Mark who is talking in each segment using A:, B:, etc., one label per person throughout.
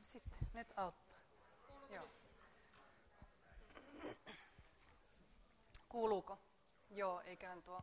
A: Sitten, nyt auttaa. Joo. Kuuluuko? Joo, eiköhän tuo.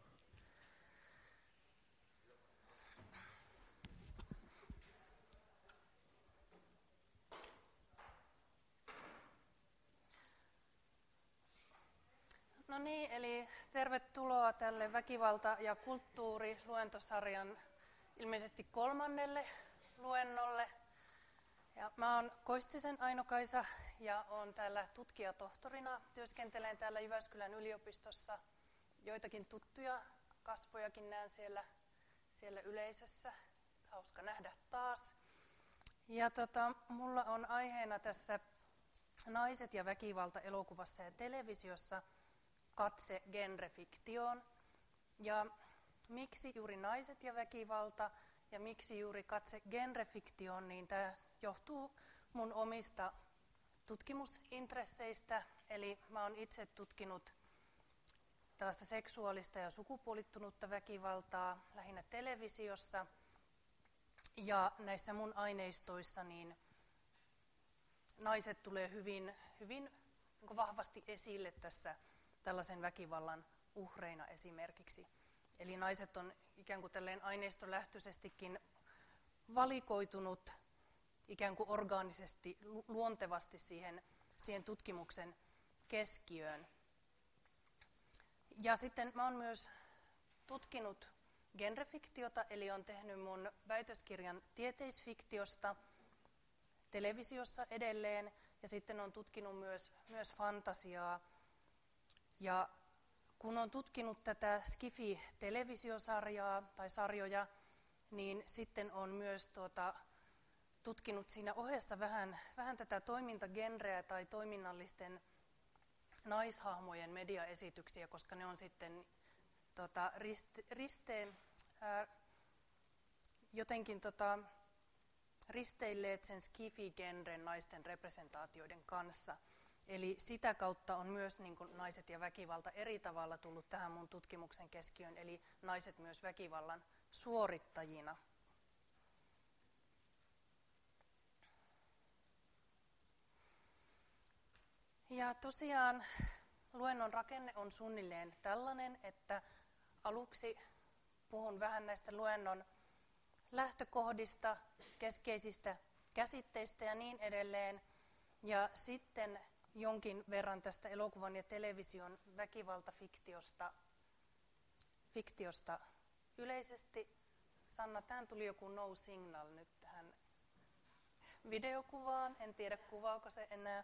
A: No niin, eli tervetuloa tälle väkivalta- ja kulttuuri-luentosarjan ilmeisesti 3. luennolle. Ja mä oon Koistisen Aino-Kaisa ja oon täällä tutkijatohtorina. Työskentelen täällä Jyväskylän yliopistossa. Joitakin tuttuja kasvojakin näen siellä yleisössä. Hauska nähdä taas. Ja mulla on aiheena tässä Naiset ja väkivalta elokuvassa ja televisiossa katse genrefiktioon. Ja miksi juuri naiset ja väkivalta ja miksi juuri katse genrefiktioon, niin tämä johtuu mun omista tutkimusintresseistä. Eli mä oon itse tutkinut tällaista seksuaalista ja sukupuolittunutta väkivaltaa lähinnä televisiossa. Ja näissä mun aineistoissa niin naiset tulee hyvin vahvasti esille tässä tällaisen väkivallan uhreina esimerkiksi. Eli naiset on ikään kuin tälleen aineistolähtöisestikin valikoitunut ikään kuin orgaanisesti, luontevasti siihen tutkimuksen keskiöön. Ja sitten mä oon myös tutkinut genrefiktiota, eli on tehnyt mun väitöskirjan tieteisfiktiosta televisiossa edelleen, ja sitten on tutkinut myös fantasiaa. Ja kun on tutkinut tätä Skifi-televisiosarjaa tai sarjoja, niin sitten on myös tutkinut siinä ohessa vähän tätä toimintagenreä tai toiminnallisten naishahmojen mediaesityksiä, koska ne on sitten jotenkin risteilleet sen Skifi-genren naisten representaatioiden kanssa. Eli sitä kautta on myös niin kuin naiset ja väkivalta eri tavalla tullut tähän mun tutkimuksen keskiöön, eli naiset myös väkivallan suorittajina. Ja tosiaan luennon rakenne on suunnilleen tällainen, että aluksi puhun vähän näistä luennon lähtökohdista, keskeisistä käsitteistä ja niin edelleen. Ja sitten jonkin verran tästä elokuvan ja television väkivaltafiktiosta yleisesti. Sanna, tähän tuli joku no signal nyt tähän videokuvaan. En tiedä, kuvaako se enää.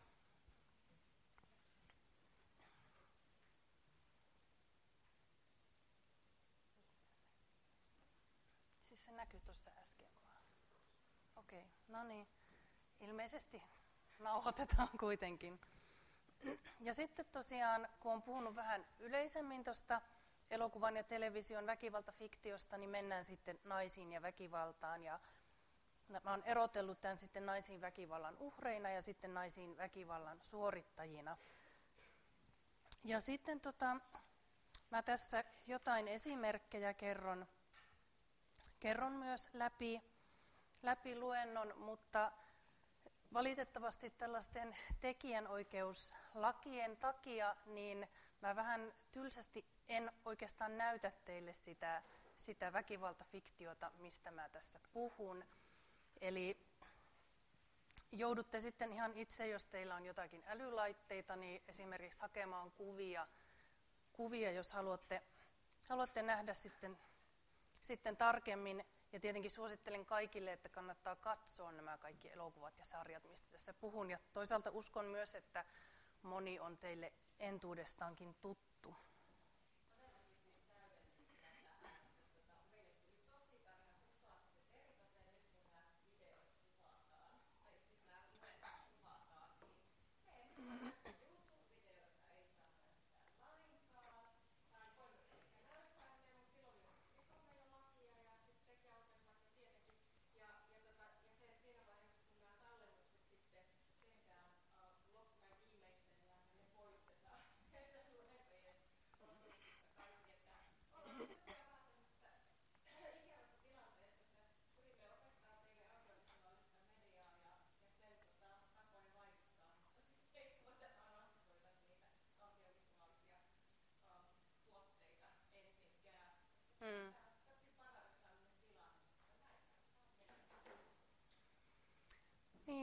A: Siis se näkyy tuossa äsken vaan. Okei, no niin. Ilmeisesti nauhoitetaan kuitenkin. Ja sitten tosiaan, kun on puhunut vähän yleisemmin tuosta elokuvan ja television väkivaltafiktiosta, niin mennään sitten naisiin ja väkivaltaan. Ja mä oon erotellut tämän sitten naisiin väkivallan uhreina ja sitten naisiin väkivallan suorittajina. Ja sitten mä tässä jotain esimerkkejä kerron myös läpi luennon, mutta valitettavasti tällaisten tekijänoikeuslakien takia niin mä vähän tylsästi en oikeastaan näytä teille sitä väkivaltafiktiota, mistä mä tässä puhun. Eli joudutte sitten ihan itse, jos teillä on jotakin älylaitteita, niin esimerkiksi hakemaan kuvia jos haluatte nähdä sitten tarkemmin. Ja tietenkin suosittelen kaikille, että kannattaa katsoa nämä kaikki elokuvat ja sarjat, mistä tässä puhun. Ja toisaalta uskon myös, että moni on teille entuudestaankin tuttu.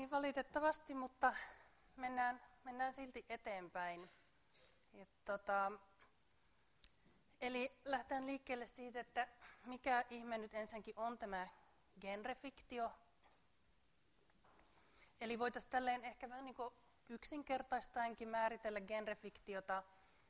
A: valitettavasti, mutta mennään silti eteenpäin. Eli lähdetään liikkeelle siitä, että mikä ihme nyt ensinnäkin on tämä genrefiktio. Eli voitaisiin tälleen ehkä vähän niin kuin yksinkertaistaenkin määritellä genrefiktiota,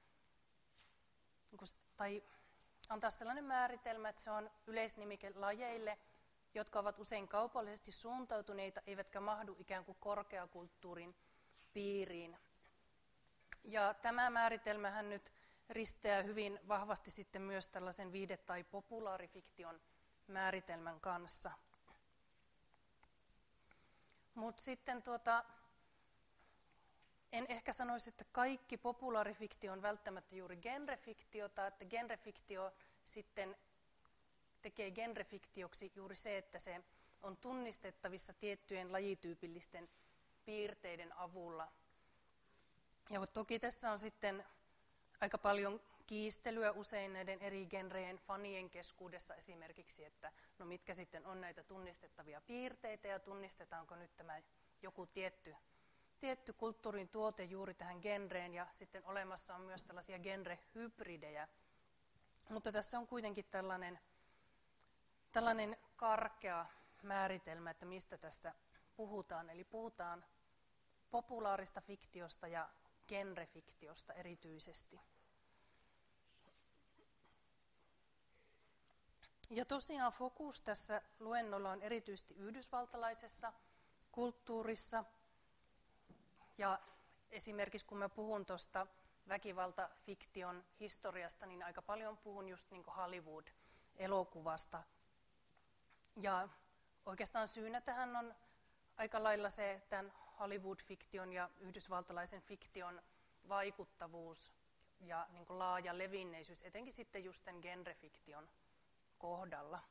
A: tai antaa sellainen määritelmä, että se on yleisnimike lajeille, jotka ovat usein kaupallisesti suuntautuneita, eivätkä mahdu ikään kuin korkeakulttuurin piiriin. Ja tämä määritelmähän nyt risteää hyvin vahvasti sitten myös tällaisen viihde- tai populaarifiktion määritelmän kanssa. Mutta sitten en ehkä sanoisi, että kaikki populaarifiktio on välttämättä juuri genrefiktiota, että genrefiktio sitten tekee genrefiktioksi juuri se, että se on tunnistettavissa tiettyjen lajityypillisten piirteiden avulla. Ja toki tässä on sitten aika paljon kiistelyä usein näiden eri genreen fanien keskuudessa esimerkiksi, että no mitkä sitten on näitä tunnistettavia piirteitä ja tunnistetaanko nyt tämä joku tietty kulttuurin tuote juuri tähän genreen, ja sitten olemassa on myös tällaisia genrehybridejä. Mutta tässä on kuitenkin tällainen karkea määritelmä, että mistä tässä puhutaan. Eli puhutaan populaarista fiktiosta ja genrefiktiosta erityisesti. Ja tosiaan fokus tässä luennolla on erityisesti yhdysvaltalaisessa kulttuurissa. Ja esimerkiksi kun mä puhun tuosta väkivaltafiktion historiasta, niin aika paljon puhun just niin kuin Hollywood-elokuvasta. Ja oikeastaan syynä tähän on aika lailla se tämän Hollywood-fiktion ja yhdysvaltalaisen fiktion vaikuttavuus ja niin kuin laaja levinneisyys, etenkin sitten just tämän genrefiktion kohdalla.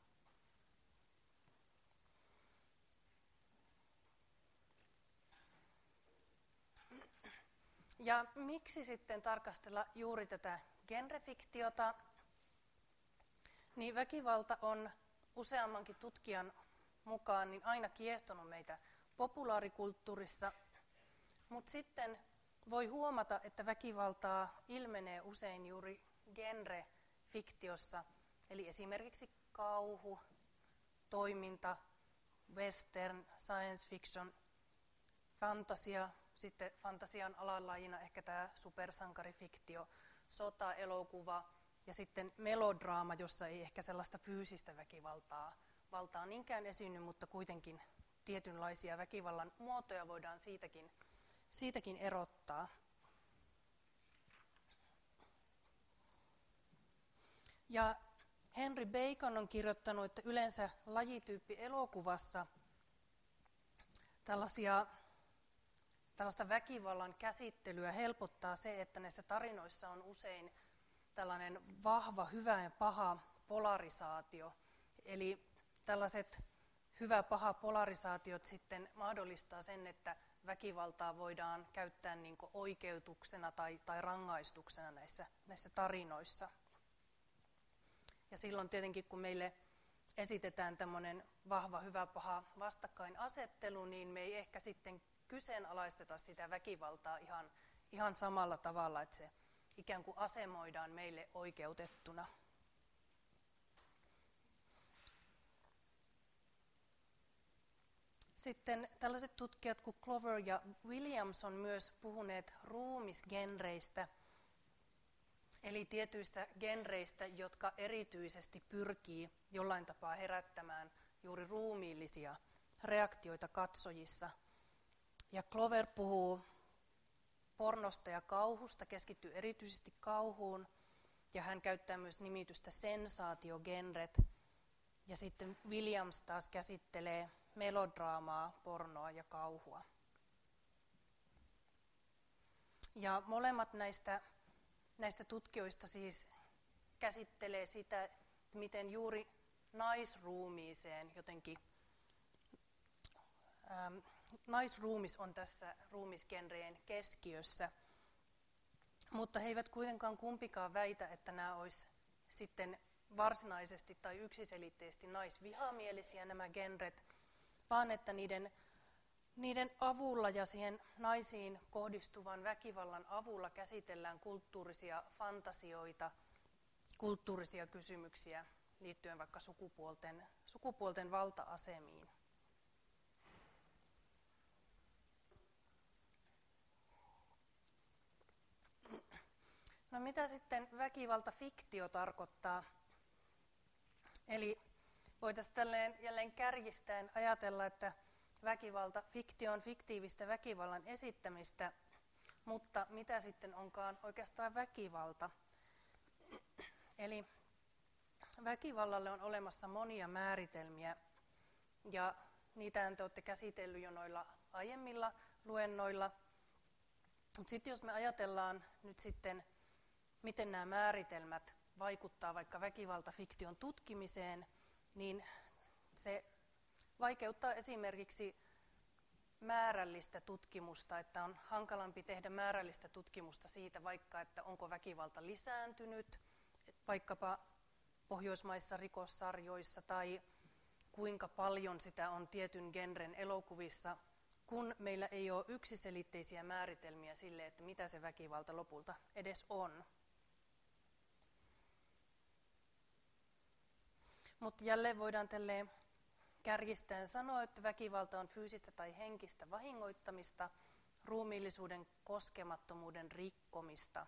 A: Ja miksi sitten tarkastella juuri tätä genrefiktiota? Niin väkivalta on useammankin tutkijan mukaan niin aina kiehtonut meitä populaarikulttuurissa, mutta sitten voi huomata, että väkivaltaa ilmenee usein juuri genrefiktiossa, eli esimerkiksi kauhu, toiminta, western, science fiction, fantasia, sitten fantasian alalajina ehkä tämä supersankarifiktio, sota-elokuva ja sitten melodraama, jossa ei ehkä sellaista fyysistä väkivaltaa niinkään esiinny, mutta kuitenkin tietynlaisia väkivallan muotoja voidaan siitäkin erottaa. Ja Henry Bacon on kirjoittanut, että yleensä lajityyppi elokuvassa tällaista väkivallan käsittelyä helpottaa se, että näissä tarinoissa on usein tällainen vahva hyvä ja paha polarisaatio. Eli tällaiset hyvä-paha polarisaatiot sitten mahdollistaa sen, että väkivaltaa voidaan käyttää niin kuin oikeutuksena tai rangaistuksena näissä tarinoissa. Ja silloin tietenkin, kun meille esitetään tämmöinen vahva hyvä-paha vastakkainasettelu, niin me ei ehkä sitten kyseenalaisteta sitä väkivaltaa ihan samalla tavalla, että se ikään kuin asemoidaan meille oikeutettuna. Sitten tällaiset tutkijat kuin Clover ja Williams on myös puhuneet ruumisgenreistä, eli tietyistä genreistä, jotka erityisesti pyrkii jollain tapaa herättämään juuri ruumiillisia reaktioita katsojissa. Ja Clover puhuu pornosta ja kauhusta, keskittyy erityisesti kauhuun, ja hän käyttää myös nimitystä sensaatiogenret. Ja sitten Williams taas käsittelee melodraamaa, pornoa ja kauhua. Ja molemmat näistä tutkijoista siis käsittelee sitä, miten juuri naisruumiiseen jotenkin naisruumis on tässä ruumisgenreen keskiössä, mutta he eivät kuitenkaan kumpikaan väitä, että nämä olisi sitten varsinaisesti tai yksiselitteisesti naisvihamielisiä nämä genret, vaan että Niiden avulla ja siihen naisiin kohdistuvan väkivallan avulla käsitellään kulttuurisia fantasioita, kulttuurisia kysymyksiä liittyen vaikka sukupuolten valta-asemiin. No mitä sitten väkivaltafiktio tarkoittaa? Eli voitaisiin tälleen jälleen kärjistäen ajatella, että fiktio on fiktiivistä väkivallan esittämistä, mutta mitä sitten onkaan oikeastaan väkivalta? Eli väkivallalle on olemassa monia määritelmiä, ja niitä te olette käsitellyt jo noilla aiemmilla luennoilla. Mutta sitten jos me ajatellaan nyt sitten, miten nämä määritelmät vaikuttaa vaikka väkivaltafiktion tutkimiseen, niin se vaikeuttaa esimerkiksi määrällistä tutkimusta, että on hankalampi tehdä määrällistä tutkimusta siitä vaikka, että onko väkivalta lisääntynyt, vaikkapa Pohjoismaissa rikossarjoissa, tai kuinka paljon sitä on tietyn genren elokuvissa, kun meillä ei ole yksiselitteisiä määritelmiä sille, että mitä se väkivalta lopulta edes on. Mutta jälleen voidaan tälleen kärjistäen sanoa, että väkivalta on fyysistä tai henkistä vahingoittamista, ruumiillisuuden koskemattomuuden rikkomista.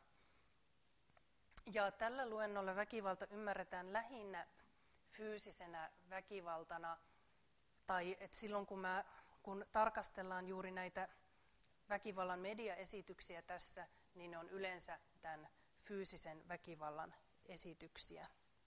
A: Ja tällä luennolla väkivalta ymmärretään lähinnä fyysisenä väkivaltana, tai että silloin kun tarkastellaan juuri näitä väkivallan mediaesityksiä tässä, niin ne on yleensä tämän fyysisen väkivallan esityksiä.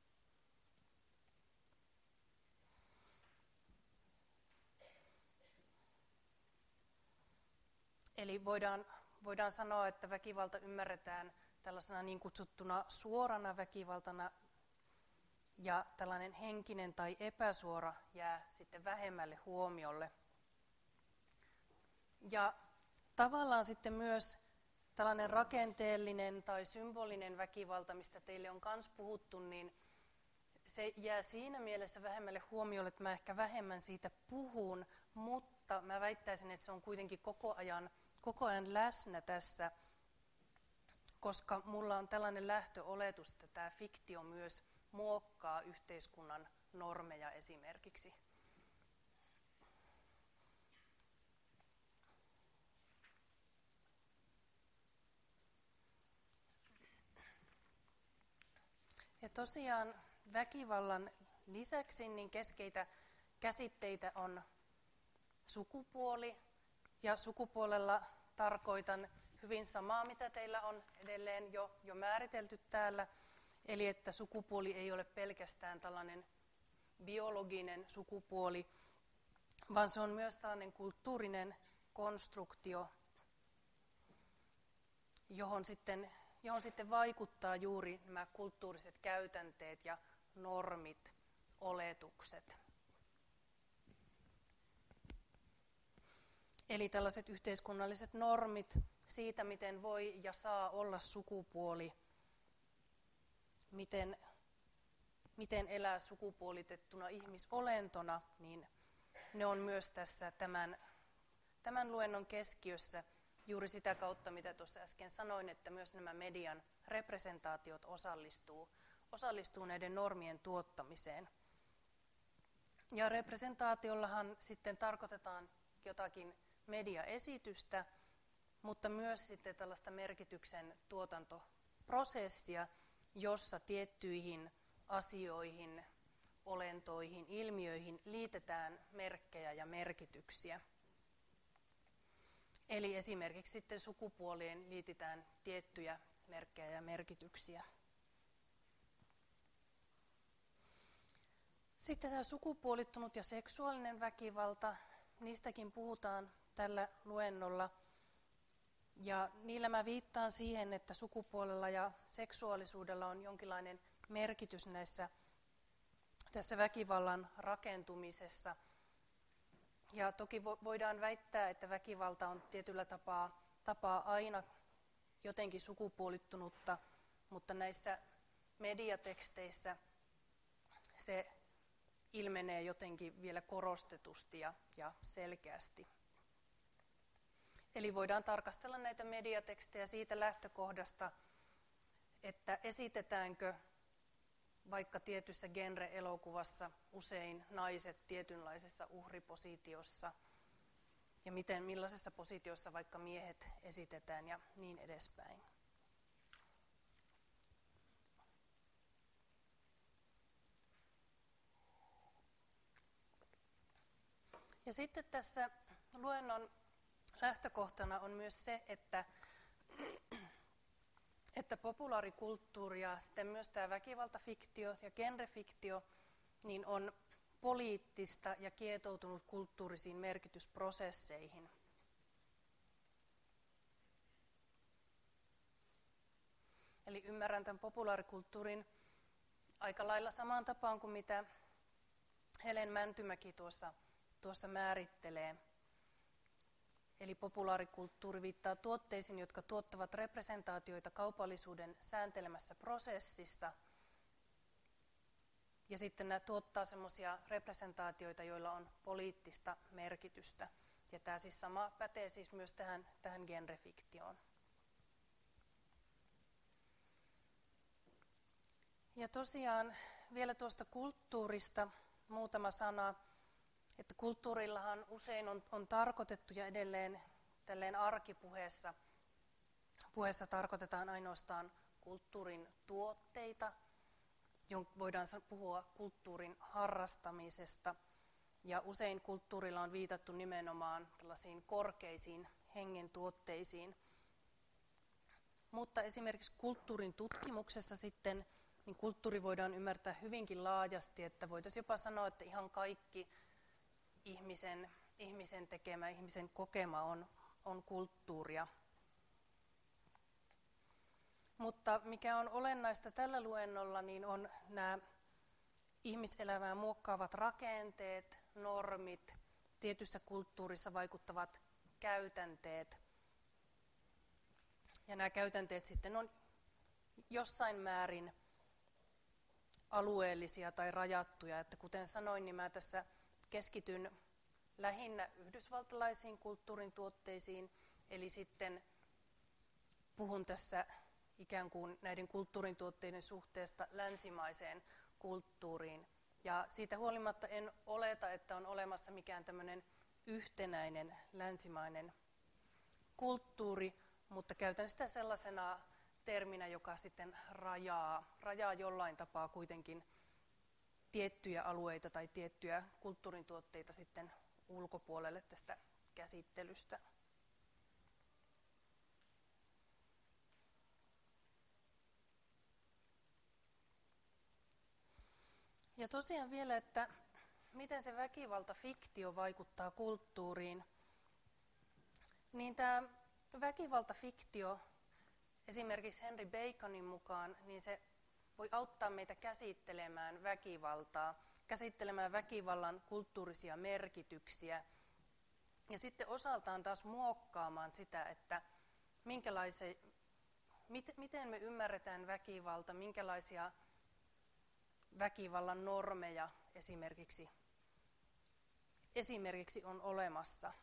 A: Eli voidaan sanoa, että väkivalta ymmärretään tällaisena niin kutsuttuna suorana väkivaltana, ja tällainen henkinen tai epäsuora jää sitten vähemmälle huomiolle. Ja tavallaan sitten myös tällainen rakenteellinen tai symbolinen väkivalta, mistä teille on myös puhuttu, niin se jää siinä mielessä vähemmälle huomiolle, että mä ehkä vähemmän siitä puhun, mutta mä väittäisin, että se on kuitenkin koko ajan läsnä tässä, koska mulla on tällainen lähtöoletus, että tämä fiktio myös muokkaa yhteiskunnan normeja esimerkiksi. Ja tosiaan väkivallan lisäksi niin keskeitä käsitteitä on sukupuoli, ja sukupuolella tarkoitan hyvin samaa, mitä teillä on edelleen jo määritelty täällä, eli että sukupuoli ei ole pelkästään tällainen biologinen sukupuoli, vaan se on myös tällainen kulttuurinen konstruktio, johon sitten vaikuttaa juuri nämä kulttuuriset käytänteet ja normit, oletukset. Eli tällaiset yhteiskunnalliset normit siitä, miten voi ja saa olla sukupuoli, miten elää sukupuolitettuna ihmisolentona, niin ne on myös tässä tämän luennon keskiössä juuri sitä kautta, mitä tuossa äsken sanoin, että myös nämä median representaatiot osallistuu näiden normien tuottamiseen. Ja representaatiollahan sitten tarkoitetaan jotakin mediaesitystä, mutta myös sitten tällaista merkityksen tuotantoprosessia, jossa tiettyihin asioihin, olentoihin, ilmiöihin liitetään merkkejä ja merkityksiä. Eli esimerkiksi sitten sukupuoliin liitetään tiettyjä merkkejä ja merkityksiä. Sitten tämä sukupuolittunut ja seksuaalinen väkivalta, niistäkin puhutaan tällä luennolla. Ja niillä mä viittaan siihen, että sukupuolella ja seksuaalisuudella on jonkinlainen merkitys tässä väkivallan rakentumisessa. Ja toki voidaan väittää, että väkivalta on tietyllä tapaa aina jotenkin sukupuolittunutta, mutta näissä mediateksteissä se ilmenee jotenkin vielä korostetusti ja selkeästi. Eli voidaan tarkastella näitä mediatekstejä siitä lähtökohdasta, että esitetäänkö vaikka tietyssä genre-elokuvassa usein naiset tietynlaisessa uhripositiossa ja millaisessa positiossa vaikka miehet esitetään ja niin edespäin. Ja sitten tässä luennon lähtökohtana on myös se, että populaarikulttuuri ja sitten myös tämä väkivaltafiktio ja genrefiktio niin on poliittista ja kietoutunut kulttuurisiin merkitysprosesseihin. Eli ymmärrän tämän populaarikulttuurin aika lailla samaan tapaan kuin mitä Helen Mäntymäki tuossa määrittelee. Eli populaarikulttuuri viittaa tuotteisiin, jotka tuottavat representaatioita kaupallisuuden sääntelemässä prosessissa. Ja sitten nämä tuottaa semmoisia representaatioita, joilla on poliittista merkitystä. Ja tämä siis sama pätee siis myös tähän genrefiktioon. Ja tosiaan vielä tuosta kulttuurista muutama sana. Että kulttuurillahan usein on tarkoitettu ja edelleen tälleen arkipuheessa tarkoitetaan ainoastaan kulttuurin tuotteita, voidaan puhua kulttuurin harrastamisesta ja usein kulttuurilla on viitattu nimenomaan tällaisiin korkeisiin hengen tuotteisiin. Mutta esimerkiksi kulttuurin tutkimuksessa sitten niin kulttuuri voidaan ymmärtää hyvinkin laajasti, että voitaisiin jopa sanoa, että ihan kaikki ihmisen tekemä, ihmisen kokema on kulttuuria. Mutta mikä on olennaista tällä luennolla, niin on nämä ihmiselämää muokkaavat rakenteet, normit, tietyssä kulttuurissa vaikuttavat käytänteet. Ja nämä käytänteet sitten on jossain määrin alueellisia tai rajattuja. Että kuten sanoin, niin mä tässä keskityn lähinnä yhdysvaltalaisiin kulttuurin tuotteisiin, eli sitten puhun tässä ikään kuin näiden kulttuurin tuotteiden suhteesta länsimaiseen kulttuuriin. Ja siitä huolimatta en oleta, että on olemassa mikään tämmöinen yhtenäinen länsimainen kulttuuri, mutta käytän sitä sellaisena terminä, joka sitten rajaa jollain tapaa kuitenkin tiettyjä alueita tai tiettyjä kulttuurin tuotteita sitten ulkopuolelle tästä käsittelystä. Ja tosiaan vielä, että miten se väkivaltafiktio vaikuttaa kulttuuriin, niin tämä väkivaltafiktio esimerkiksi Henry Baconin mukaan, niin se voi auttaa meitä käsittelemään väkivaltaa, käsittelemään väkivallan kulttuurisia merkityksiä ja sitten osaltaan taas muokkaamaan sitä, että miten me ymmärretään väkivalta, minkälaisia väkivallan normeja esimerkiksi on olemassa.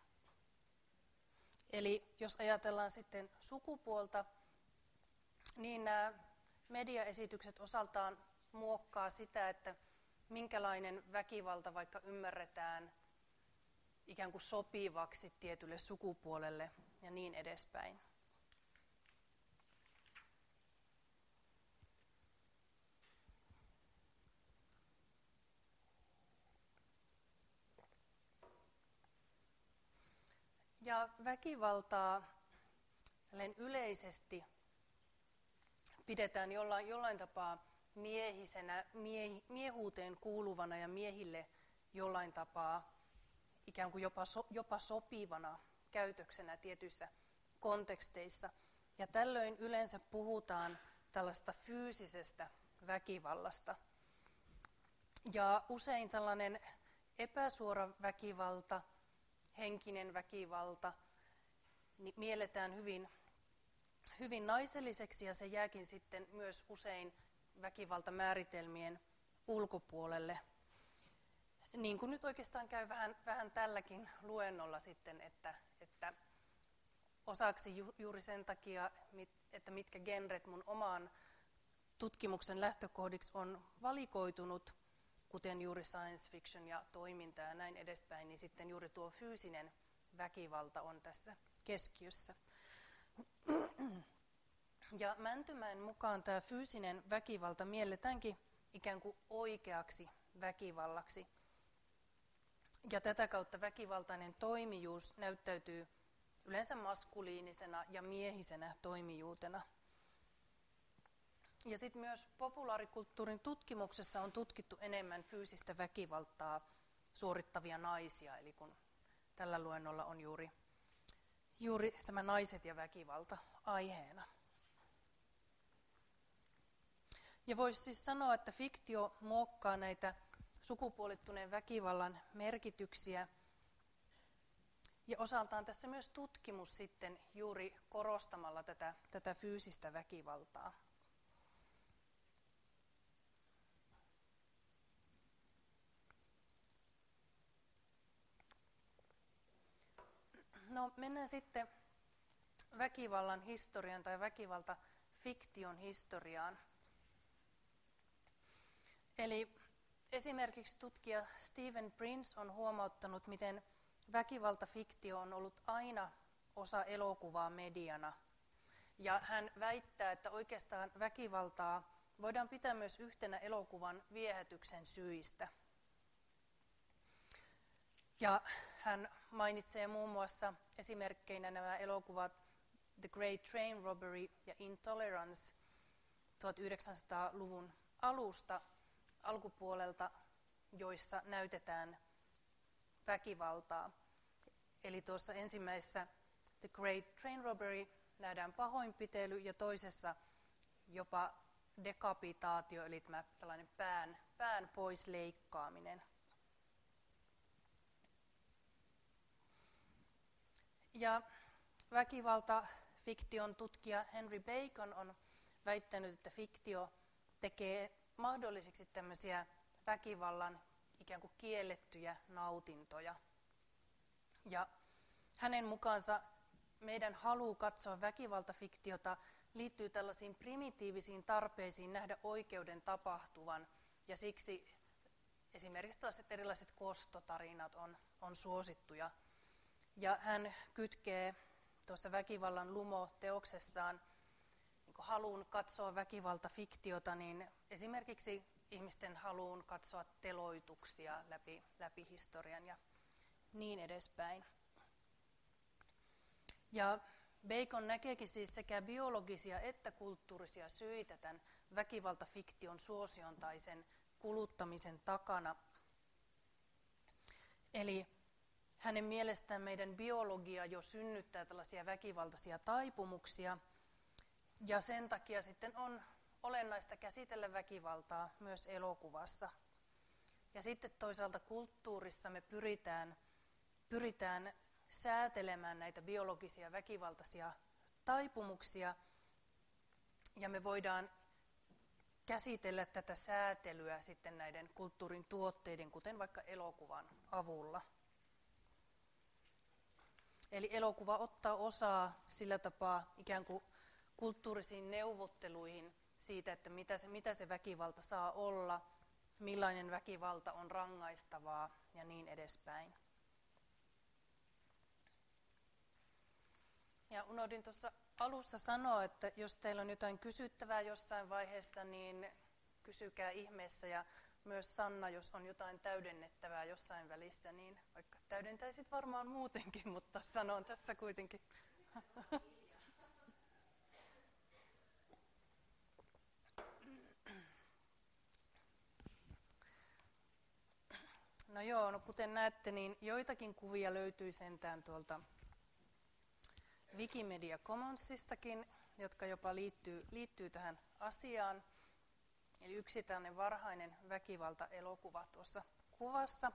A: Eli jos ajatellaan sitten sukupuolta, niin nämä mediaesitykset osaltaan muokkaa sitä, että minkälainen väkivalta vaikka ymmärretään ikään kuin sopivaksi tietylle sukupuolelle ja niin edespäin. Ja väkivaltaa yleisesti pidetään jollain tapaa miehisenä, miehuuteen kuuluvana ja miehille jollain tapaa ikään kuin jopa sopivana käytöksenä tietyissä konteksteissa. Ja tällöin yleensä puhutaan tällaista fyysisestä väkivallasta. Ja usein tällainen epäsuora väkivalta, henkinen väkivalta, niin mielletään hyvin naiselliseksi ja se jääkin sitten myös usein väkivaltamääritelmien ulkopuolelle. Niin kuin nyt oikeastaan käy vähän tälläkin luennolla sitten, että osaksi juuri sen takia, että mitkä genret mun omaan tutkimuksen lähtökohdiksi on valikoitunut, kuten juuri science fiction ja toiminta ja näin edespäin, niin sitten juuri tuo fyysinen väkivalta on tässä keskiössä. Ja Mäntymäen mukaan tämä fyysinen väkivalta mielletäänkin ikään kuin oikeaksi väkivallaksi. Ja tätä kautta väkivaltainen toimijuus näyttäytyy yleensä maskuliinisena ja miehisenä toimijuutena. Ja sitten myös populaarikulttuurin tutkimuksessa on tutkittu enemmän fyysistä väkivaltaa suorittavia naisia, eli kun tällä luennolla on juuri tämä naiset ja väkivalta aiheena. Ja voisi siis sanoa, että fiktio muokkaa näitä sukupuolittuneen väkivallan merkityksiä. Ja osaltaan tässä myös tutkimus sitten juuri korostamalla tätä fyysistä väkivaltaa. No mennään sitten väkivallan historian tai väkivaltafiktion historiaan. Eli esimerkiksi tutkija Stephen Prince on huomauttanut, miten väkivaltafiktio on ollut aina osa elokuvaa mediana. Ja hän väittää, että oikeastaan väkivaltaa voidaan pitää myös yhtenä elokuvan viehätyksen syistä. Ja hän mainitsee muun muassa esimerkkeinä nämä elokuvat The Great Train Robbery ja Intolerance 1900-luvun alusta alkupuolelta, joissa näytetään väkivaltaa. Eli tuossa ensimmäisessä The Great Train Robbery nähdään pahoinpitely ja toisessa jopa dekapitaatio, eli tämä tällainen pään pois leikkaaminen. Ja väkivaltafiktion tutkija Henry Bacon on väittänyt, että fiktio tekee mahdollisiksi tämmöisiä väkivallan ikään kuin kiellettyjä nautintoja. Ja hänen mukaansa meidän halu katsoa väkivaltafiktiota liittyy tällaisiin primitiivisiin tarpeisiin nähdä oikeuden tapahtuvan, ja siksi esimerkiksi tällaiset erilaiset kostotarinat on suosittuja. Ja hän kytkee tuossa Väkivallan lumo-teoksessaan niin haluun katsoa väkivaltafiktiota, niin esimerkiksi ihmisten haluun katsoa teloituksia läpi historian ja niin edespäin. Ja Bacon näkeekin siis sekä biologisia että kulttuurisia syitä tämän väkivaltafiktion suosion tai sen kuluttamisen takana. Eli hänen mielestään meidän biologia jo synnyttää tällaisia väkivaltaisia taipumuksia, ja sen takia sitten on olennaista käsitellä väkivaltaa myös elokuvassa. Ja sitten toisaalta kulttuurissa me pyritään säätelemään näitä biologisia väkivaltaisia taipumuksia, ja me voidaan käsitellä tätä säätelyä sitten näiden kulttuurin tuotteiden, kuten vaikka elokuvan avulla. Eli elokuva ottaa osaa sillä tapaa ikään kuin kulttuurisiin neuvotteluihin siitä, että mitä se väkivalta saa olla, millainen väkivalta on rangaistavaa ja niin edespäin. Ja unohdin tuossa alussa sanoa, että jos teillä on jotain kysyttävää jossain vaiheessa, niin kysykää ihmeessä, ja myös Sanna, jos on jotain täydennettävää jossain välissä, niin vaikka täydentäisit varmaan muutenkin, mutta sanon tässä kuitenkin. No joo, no kuten näette, niin joitakin kuvia löytyy sentään tuolta Wikimedia Commonsistakin, jotka jopa liittyy tähän asiaan. Eli yksi tällainen varhainen väkivaltaelokuva tuossa kuvassa.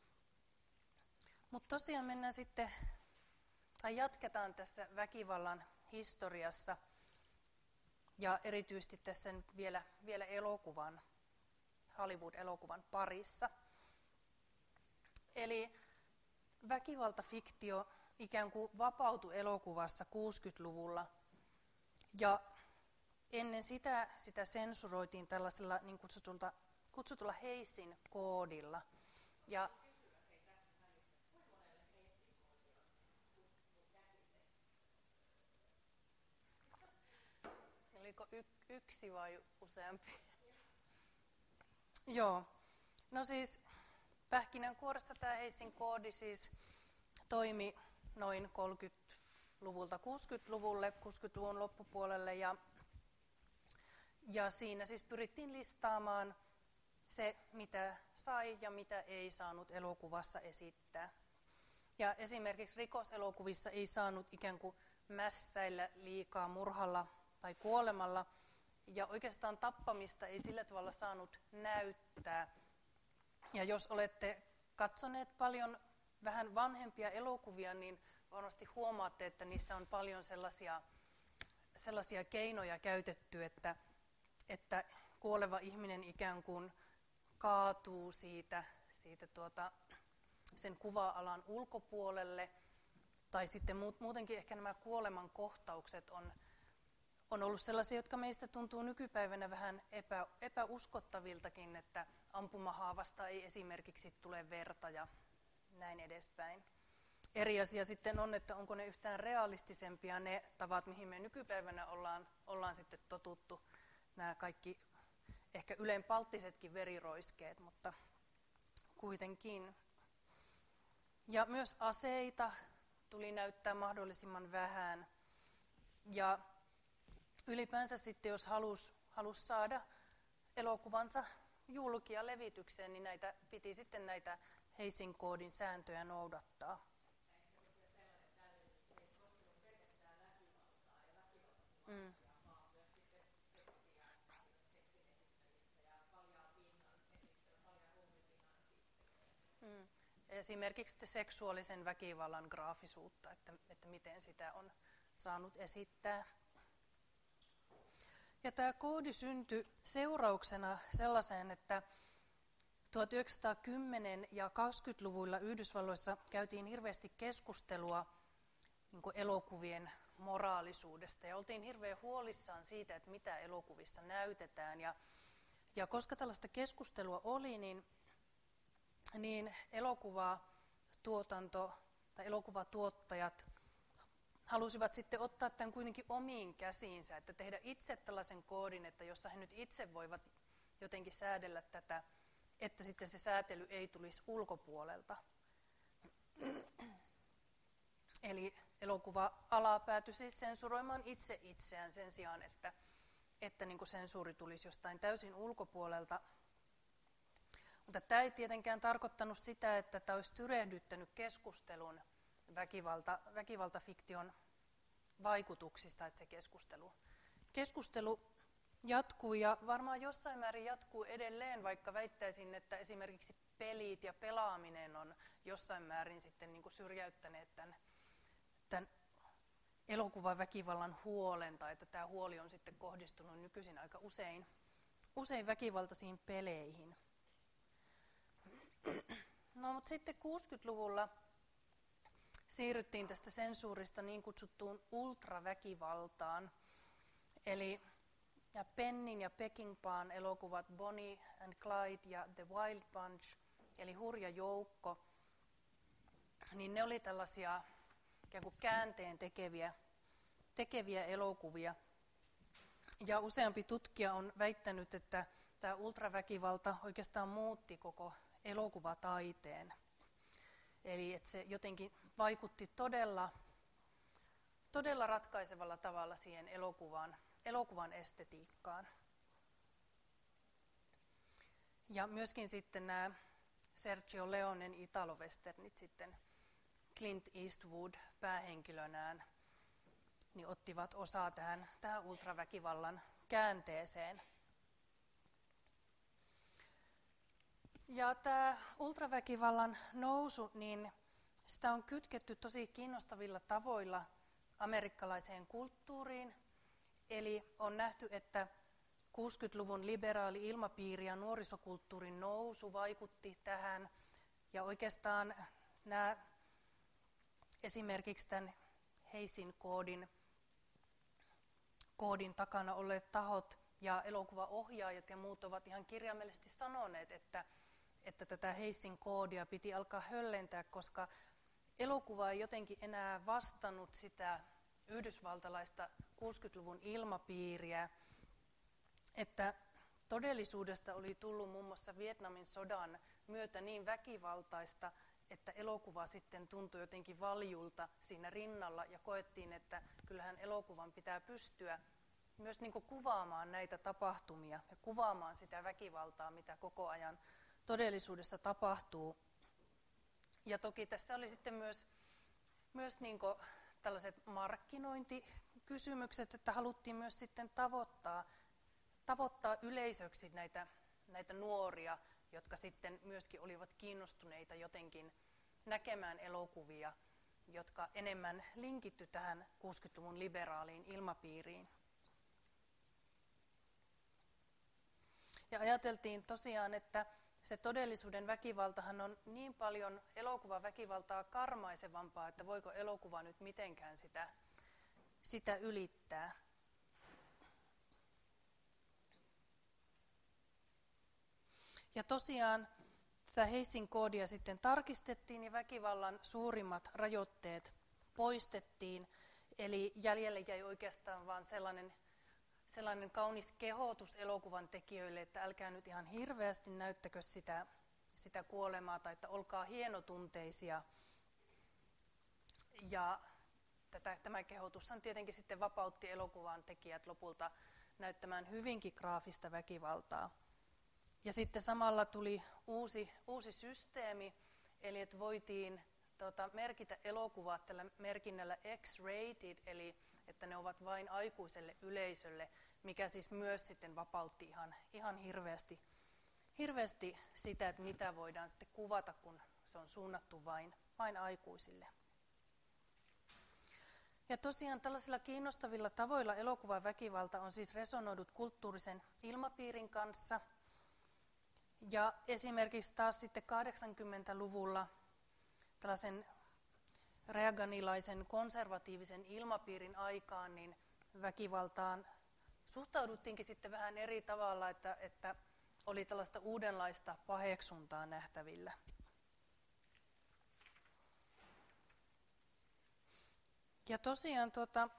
A: Mutta tosiaan mennään sitten, tai jatketaan tässä väkivallan historiassa ja erityisesti tässä nyt vielä elokuvan, Hollywood-elokuvan parissa. Eli väkivaltafiktio ikään kuin vapautui elokuvassa 60-luvulla. Ja ennen sitä sensuroitiin tällaisella niin kutsutulla Hayesin koodilla. Ja oliko yksi vai useampi? Joo. No siis pähkinänkuoressa tämä Hayesin koodi siis toimi noin 30-luvulta 60-luvulle, 60-luvun loppupuolelle ja siinä siis pyrittiin listaamaan se, mitä sai ja mitä ei saanut elokuvassa esittää. Ja esimerkiksi rikoselokuvissa ei saanut ikään kuin mässäillä liikaa murhalla tai kuolemalla, ja oikeastaan tappamista ei sillä tavalla saanut näyttää. Ja jos olette katsoneet paljon vähän vanhempia elokuvia, niin varmasti huomaatte, että niissä on paljon sellaisia keinoja käytetty, että kuoleva ihminen ikään kuin kaatuu siitä sen kuva-alan ulkopuolelle, tai sitten muutenkin ehkä nämä kuoleman kohtaukset on ollut sellaisia, jotka meistä tuntuu nykypäivänä vähän epäuskottaviltakin, että ampumahaavasta ei esimerkiksi tule verta ja näin edespäin. Eri asia sitten on, että onko ne yhtään realistisempia ne tavat, mihin me nykypäivänä ollaan sitten totuttu, nämä kaikki ehkä ylenpalttisetkin veriroiskeet, mutta kuitenkin. Ja myös aseita tuli näyttää mahdollisimman vähän. Ja ylipäänsä sitten, jos halusi saada elokuvansa julki ja levitykseen, niin piti sitten näitä Hayesin koodin sääntöjä noudattaa. Esimerkiksi seksuaalisen väkivallan graafisuutta, että miten sitä on saanut esittää. Ja tämä koodi syntyi seurauksena sellaiseen, että 1910- ja 20-luvuilla Yhdysvalloissa käytiin hirveästi keskustelua niin kuin elokuvien moraalisuudesta ja oltiin hirveän huolissaan siitä, että mitä elokuvissa näytetään. Ja koska tällaista keskustelua oli, niin elokuvatuotanto tai elokuvatuottajat halusivat sitten ottaa tämän kuitenkin omiin käsiinsä, että tehdä itse tällaisen koodin, että jossa he nyt itse voivat jotenkin säädellä tätä, että sitten se säätely ei tulisi ulkopuolelta. Eli elokuva-ala päätyi siis sensuroimaan itse itseään sen sijaan, että niin kuin sensuuri tulisi jostain täysin ulkopuolelta. Mutta tämä ei tietenkään tarkoittanut sitä, että tämä olisi tyrehdyttänyt keskustelun väkivaltafiktion vaikutuksista, että se keskustelu jatkuu ja varmaan jossain määrin jatkuu edelleen, vaikka väittäisin, että esimerkiksi pelit ja pelaaminen on jossain määrin sitten niin kuin syrjäyttäneet tämän elokuvan väkivallan huolen, tai että tämä huoli on sitten kohdistunut nykyisin aika usein väkivaltaisiin peleihin. No, mutta sitten 60-luvulla siirryttiin tästä sensuurista niin kutsuttuun ultraväkivaltaan. Eli Pennin ja Peckinpahan elokuvat Bonnie and Clyde ja The Wild Bunch, eli Hurja joukko, niin ne oli tällaisia ikään kuin käänteen tekeviä elokuvia. Ja useampi tutkija on väittänyt, että tämä ultraväkivalta oikeastaan muutti koko elokuvataiteen. Eli että se jotenkin vaikutti todella ratkaisevalla tavalla siihen elokuvan estetiikkaan. Ja myöskin sitten nämä Sergio Leonen Italo-westernit sitten Clint Eastwood päähenkilönään niin ottivat osaa tähän ultraväkivallan käänteeseen. Ja tämä ultraväkivallan nousu, niin sitä on kytketty tosi kiinnostavilla tavoilla amerikkalaiseen kulttuuriin. Eli on nähty, että 60-luvun liberaali ilmapiiri ja nuorisokulttuurin nousu vaikutti tähän. Ja oikeastaan nämä esimerkiksi tämän Hayesin koodin takana olleet tahot ja elokuvaohjaajat ja muut ovat ihan kirjaimellisesti sanoneet, että tätä Hayesin koodia piti alkaa höllentää, koska elokuva ei jotenkin enää vastannut sitä yhdysvaltalaista 60-luvun ilmapiiriä, että todellisuudesta oli tullut muun muassa Vietnamin sodan myötä niin väkivaltaista, että elokuva sitten tuntui jotenkin valjulta siinä rinnalla ja koettiin, että kyllähän elokuvan pitää pystyä myös niin kuin kuvaamaan näitä tapahtumia ja kuvaamaan sitä väkivaltaa, mitä koko ajan todellisuudessa tapahtuu. Ja toki tässä oli sitten myös niin kuin tällaiset markkinointikysymykset, että haluttiin myös sitten tavoittaa yleisöksi näitä nuoria, jotka sitten myöskin olivat kiinnostuneita jotenkin näkemään elokuvia, jotka enemmän linkitty tähän 60-luvun liberaaliin ilmapiiriin. Ja ajateltiin tosiaan, että se todellisuuden väkivaltahan on niin paljon elokuvaväkivaltaa karmaisevampaa, että voiko elokuva nyt mitenkään sitä ylittää. Ja tosiaan tätä Hayesin koodia sitten tarkistettiin ja väkivallan suurimmat rajoitteet poistettiin. Eli jäljelle jäi oikeastaan vain sellainen kaunis kehotus elokuvan tekijöille, että älkää nyt ihan hirveästi näyttäkö sitä kuolemaa tai että olkaa hienotunteisia. Ja tämä kehotushan tietenkin sitten vapautti elokuvan tekijät lopulta näyttämään hyvinkin graafista väkivaltaa. Ja sitten samalla tuli uusi systeemi, eli että voitiin merkitä elokuvat tällä merkinnällä X-rated, eli että ne ovat vain aikuiselle yleisölle, mikä siis myös sitten vapautti ihan hirveästi sitä, että mitä voidaan sitten kuvata, kun se on suunnattu vain aikuisille. Ja tosiaan tällaisilla kiinnostavilla tavoilla elokuvaväkivalta on siis resonoidut kulttuurisen ilmapiirin kanssa. Ja esimerkiksi taas sitten 80-luvulla tällaisen reaganilaisen konservatiivisen ilmapiirin aikaan, niin väkivaltaan suhtauduttiinkin sitten vähän eri tavalla, että oli tällaista uudenlaista paheksuntaa nähtävillä. Ja tosiaan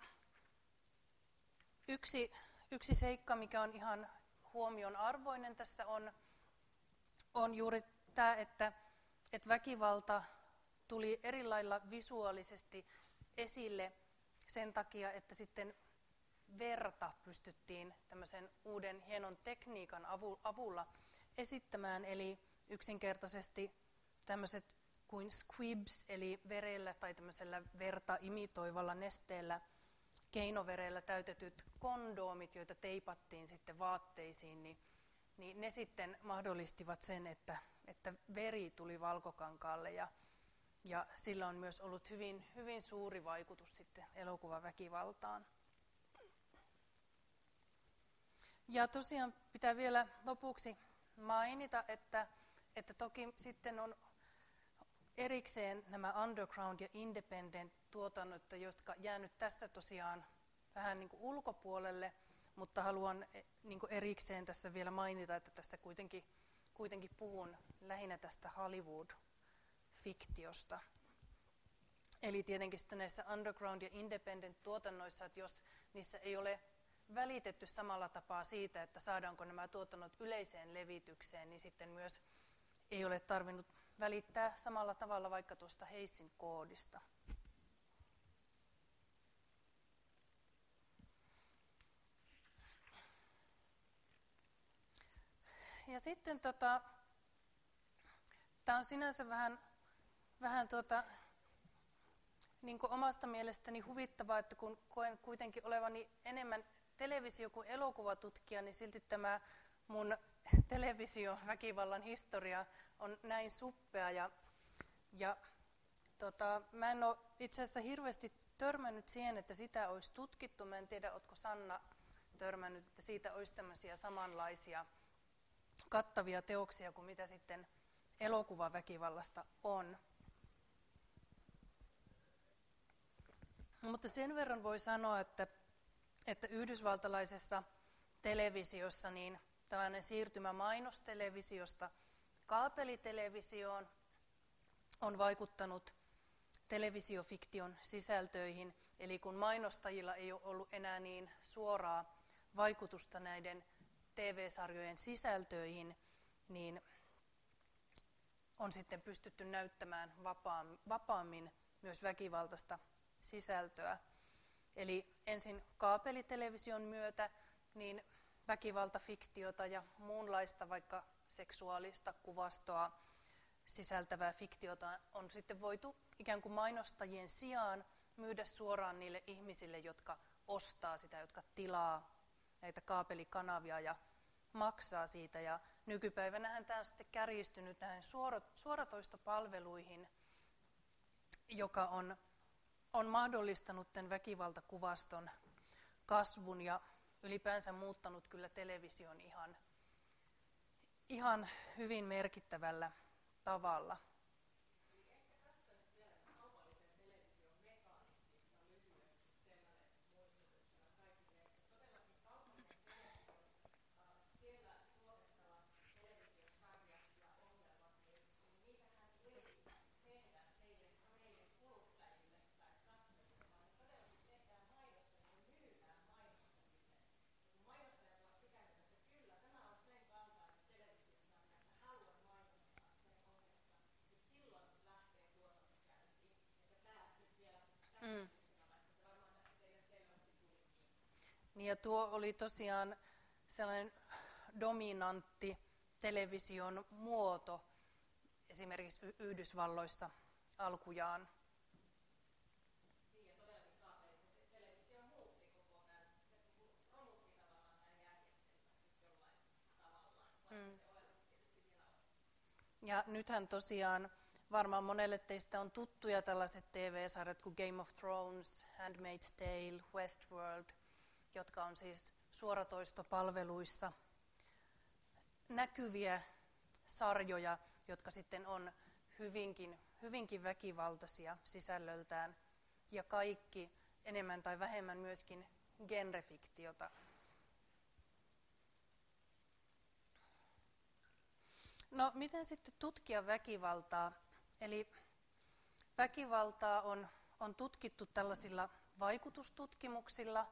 A: yksi seikka, mikä on ihan huomion arvoinen tässä on juuri tämä, että väkivalta tuli eri lailla visuaalisesti esille sen takia, että sitten verta pystyttiin tämmöisen uuden hienon tekniikan avulla esittämään, eli yksinkertaisesti tämmöiset kuin squibs, eli verellä tai tämmöisellä verta imitoivalla nesteellä, keinoverellä täytetyt kondoomit, joita teipattiin sitten vaatteisiin, niin ne sitten mahdollistivat sen, että veri tuli valkokankaalle ja sillä on myös ollut hyvin suuri vaikutus sitten elokuvaväkivaltaan. Ja tosiaan pitää vielä lopuksi mainita, että toki sitten on erikseen nämä underground ja independent tuotannot, jotka jäänyt tässä tosiaan vähän niin kuin ulkopuolelle, mutta haluan niin kuin erikseen tässä vielä mainita, että tässä kuitenkin puhun lähinnä tästä Hollywood-fiktiosta. Eli tietenkin sitten näissä underground ja independent tuotannoissa, että jos niissä ei ole välitetty samalla tapaa siitä, että saadaanko nämä tuotannot yleiseen levitykseen, niin sitten myös ei ole tarvinnut välittää samalla tavalla vaikka tuosta Hayesin koodista. Ja sitten tämä on sinänsä vähän niin kuin omasta mielestäni huvittavaa, että kun koen kuitenkin olevani enemmän televisio- kuin elokuvatutkija, niin silti tämä mun televisioväkivallan historia on näin suppea. Mä en ole itse asiassa hirveästi törmännyt siihen, että sitä olisi tutkittu. Mä en tiedä, ootko Sanna törmännyt, että siitä olisi tämmöisiä samanlaisia kattavia teoksia kuin mitä sitten elokuvaväkivallasta on. Mutta sen verran voi sanoa, että yhdysvaltalaisessa televisiossa niin tällainen siirtymä mainostelevisiosta kaapelitelevisioon on vaikuttanut televisiofiktion sisältöihin. Eli kun mainostajilla ei ole ollut enää niin suoraa vaikutusta näiden TV-sarjojen sisältöihin, niin on sitten pystytty näyttämään vapaammin myös väkivaltaista sisältöä. Eli ensin kaapelitelevision myötä niin väkivaltafiktiota ja muunlaista vaikka seksuaalista kuvastoa sisältävää fiktiota on sitten voitu ikään kuin mainostajien sijaan myydä suoraan niille ihmisille, jotka ostaa sitä, jotka tilaa näitä kaapelikanavia ja maksaa siitä. Ja nykypäivänähän tämä on sitten kärjistynyt näihin suoratoistopalveluihin, joka on mahdollistanut tämän väkivaltakuvaston kasvun ja ylipäänsä muuttanut kyllä television ihan hyvin merkittävällä tavalla. Ja tuo oli tosiaan sellainen dominantti television muoto esimerkiksi Yhdysvalloissa alkujaan. Ja nythän tosiaan varmaan monelle teistä on tuttuja tällaiset TV-sarjat kuin Game of Thrones, Handmaid's Tale, Westworld, jotka on siis suoratoistopalveluissa näkyviä sarjoja, jotka sitten on hyvinkin väkivaltaisia sisällöltään ja kaikki enemmän tai vähemmän myöskin genrefiktiota. No, miten sitten tutkia väkivaltaa? Eli väkivaltaa on tutkittu tällaisilla vaikutustutkimuksilla,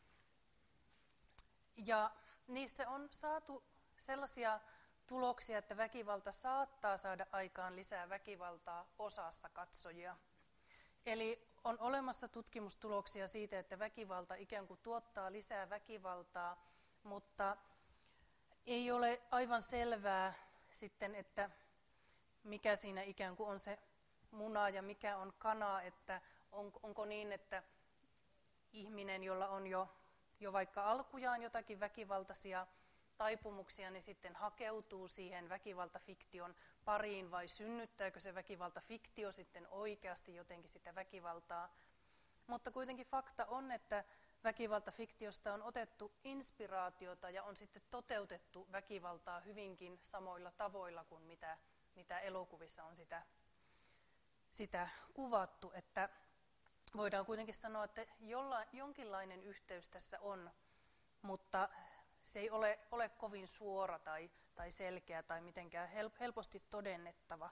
A: ja niissä on saatu sellaisia tuloksia, että väkivalta saattaa saada aikaan lisää väkivaltaa osassa katsojia. Eli on olemassa tutkimustuloksia siitä, että väkivalta ikään kuin tuottaa lisää väkivaltaa, mutta ei ole aivan selvää sitten, että mikä siinä ikään kuin on se muna ja mikä on kana, että onko niin, että ihminen, jolla on jo vaikka alkujaan jotakin väkivaltaisia taipumuksia, niin sitten hakeutuu siihen väkivaltafiktion pariin, vai synnyttääkö se väkivaltafiktio sitten oikeasti jotenkin sitä väkivaltaa. Mutta kuitenkin fakta on, että väkivaltafiktiosta on otettu inspiraatiota ja on sitten toteutettu väkivaltaa hyvinkin samoilla tavoilla kuin mitä elokuvissa on sitä kuvattu. Että voidaan kuitenkin sanoa, että jonkinlainen yhteys tässä on, mutta se ei ole kovin suora tai selkeä tai mitenkään helposti todennettava.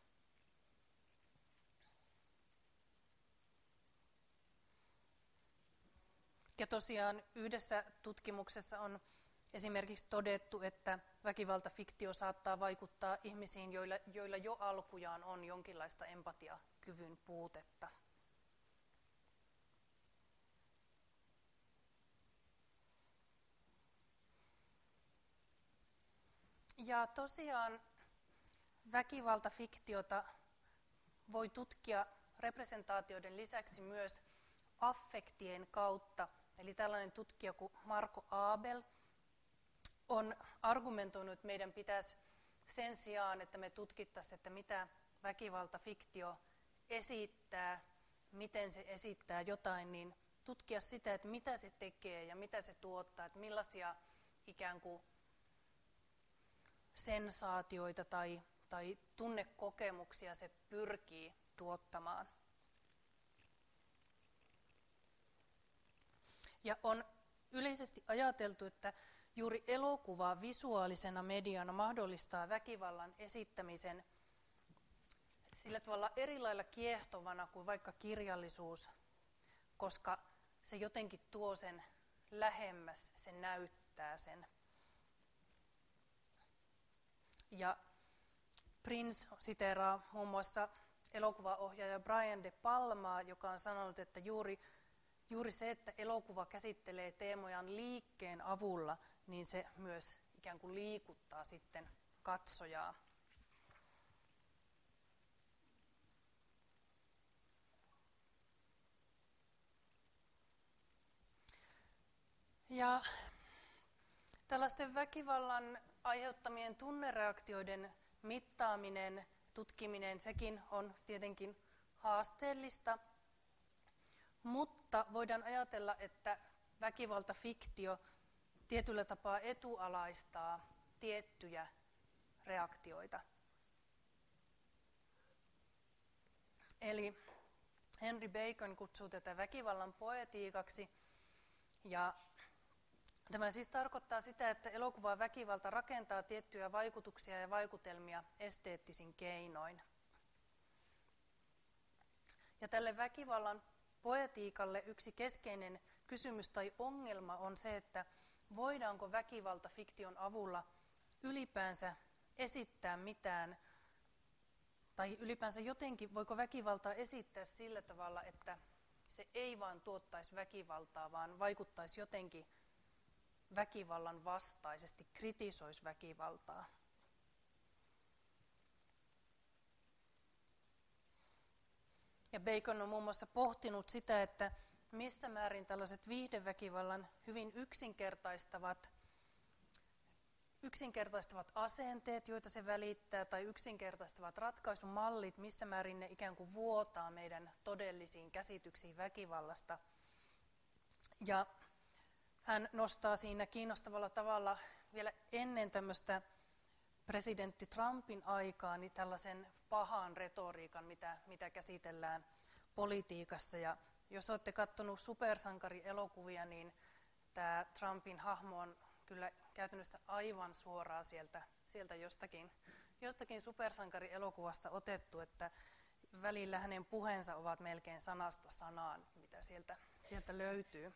A: Ja tosiaan yhdessä tutkimuksessa on esimerkiksi todettu, että väkivaltafiktio saattaa vaikuttaa ihmisiin, joilla jo alkujaan on jonkinlaista empatiakyvyn puutetta. Ja tosiaan väkivaltafiktiota voi tutkia representaatioiden lisäksi myös affektien kautta. Eli tällainen tutkija kuin Marco Abel on argumentoinut, että meidän pitäisi sen sijaan, että me tutkittaisiin, että mitä väkivaltafiktio esittää, miten se esittää jotain, niin tutkia sitä, että mitä se tekee ja mitä se tuottaa, että millaisia ikään kuin sensaatioita tai tunnekokemuksia se pyrkii tuottamaan. Ja on yleisesti ajateltu, että juuri elokuva visuaalisena mediana mahdollistaa väkivallan esittämisen sillä tavalla eri lailla kiehtovana kuin vaikka kirjallisuus, koska se jotenkin tuo sen lähemmäs, se näyttää sen. Ja Prince siteeraa muun muassa elokuvaohjaaja Brian De Palmaa, joka on sanonut, että juuri se, että elokuva käsittelee teemojaan liikkeen avulla, niin se myös ikään kuin liikuttaa sitten katsojaa. Ja tällaisten väkivallan aiheuttamien tunnereaktioiden mittaaminen, tutkiminen, sekin on tietenkin haasteellista, mutta voidaan ajatella, että väkivaltafiktio tietyllä tapaa etualaistaa tiettyjä reaktioita. Eli Henry Bacon kutsuu tätä väkivallan poetiikaksi, ja tämä siis tarkoittaa sitä, että elokuva väkivalta rakentaa tiettyjä vaikutuksia ja vaikutelmia esteettisin keinoin. Ja tälle väkivallan poetiikalle yksi keskeinen kysymys tai ongelma on se, että voidaanko väkivaltafiktion avulla ylipäänsä esittää mitään, tai ylipäänsä jotenkin, voiko väkivaltaa esittää sillä tavalla, että se ei vaan tuottaisi väkivaltaa, vaan vaikuttaisi jotenkin väkivallan vastaisesti, kritisoisi väkivaltaa. Ja Bacon on muun muassa pohtinut sitä, että missä määrin tällaiset viihdeväkivallan hyvin yksinkertaistavat asenteet, joita se välittää, tai yksinkertaistavat ratkaisumallit, missä määrin ne ikään kuin vuotaa meidän todellisiin käsityksiin väkivallasta. Ja hän nostaa siinä kiinnostavalla tavalla vielä ennen tämmöistä presidentti Trumpin aikaa niin tällaisen pahan retoriikan, mitä käsitellään politiikassa. Ja jos olette katsonut supersankarielokuvia, niin tämä Trumpin hahmo on kyllä käytännössä aivan suoraan sieltä jostakin supersankarielokuvasta otettu, että välillä hänen puheensa ovat melkein sanasta sanaan, mitä sieltä löytyy.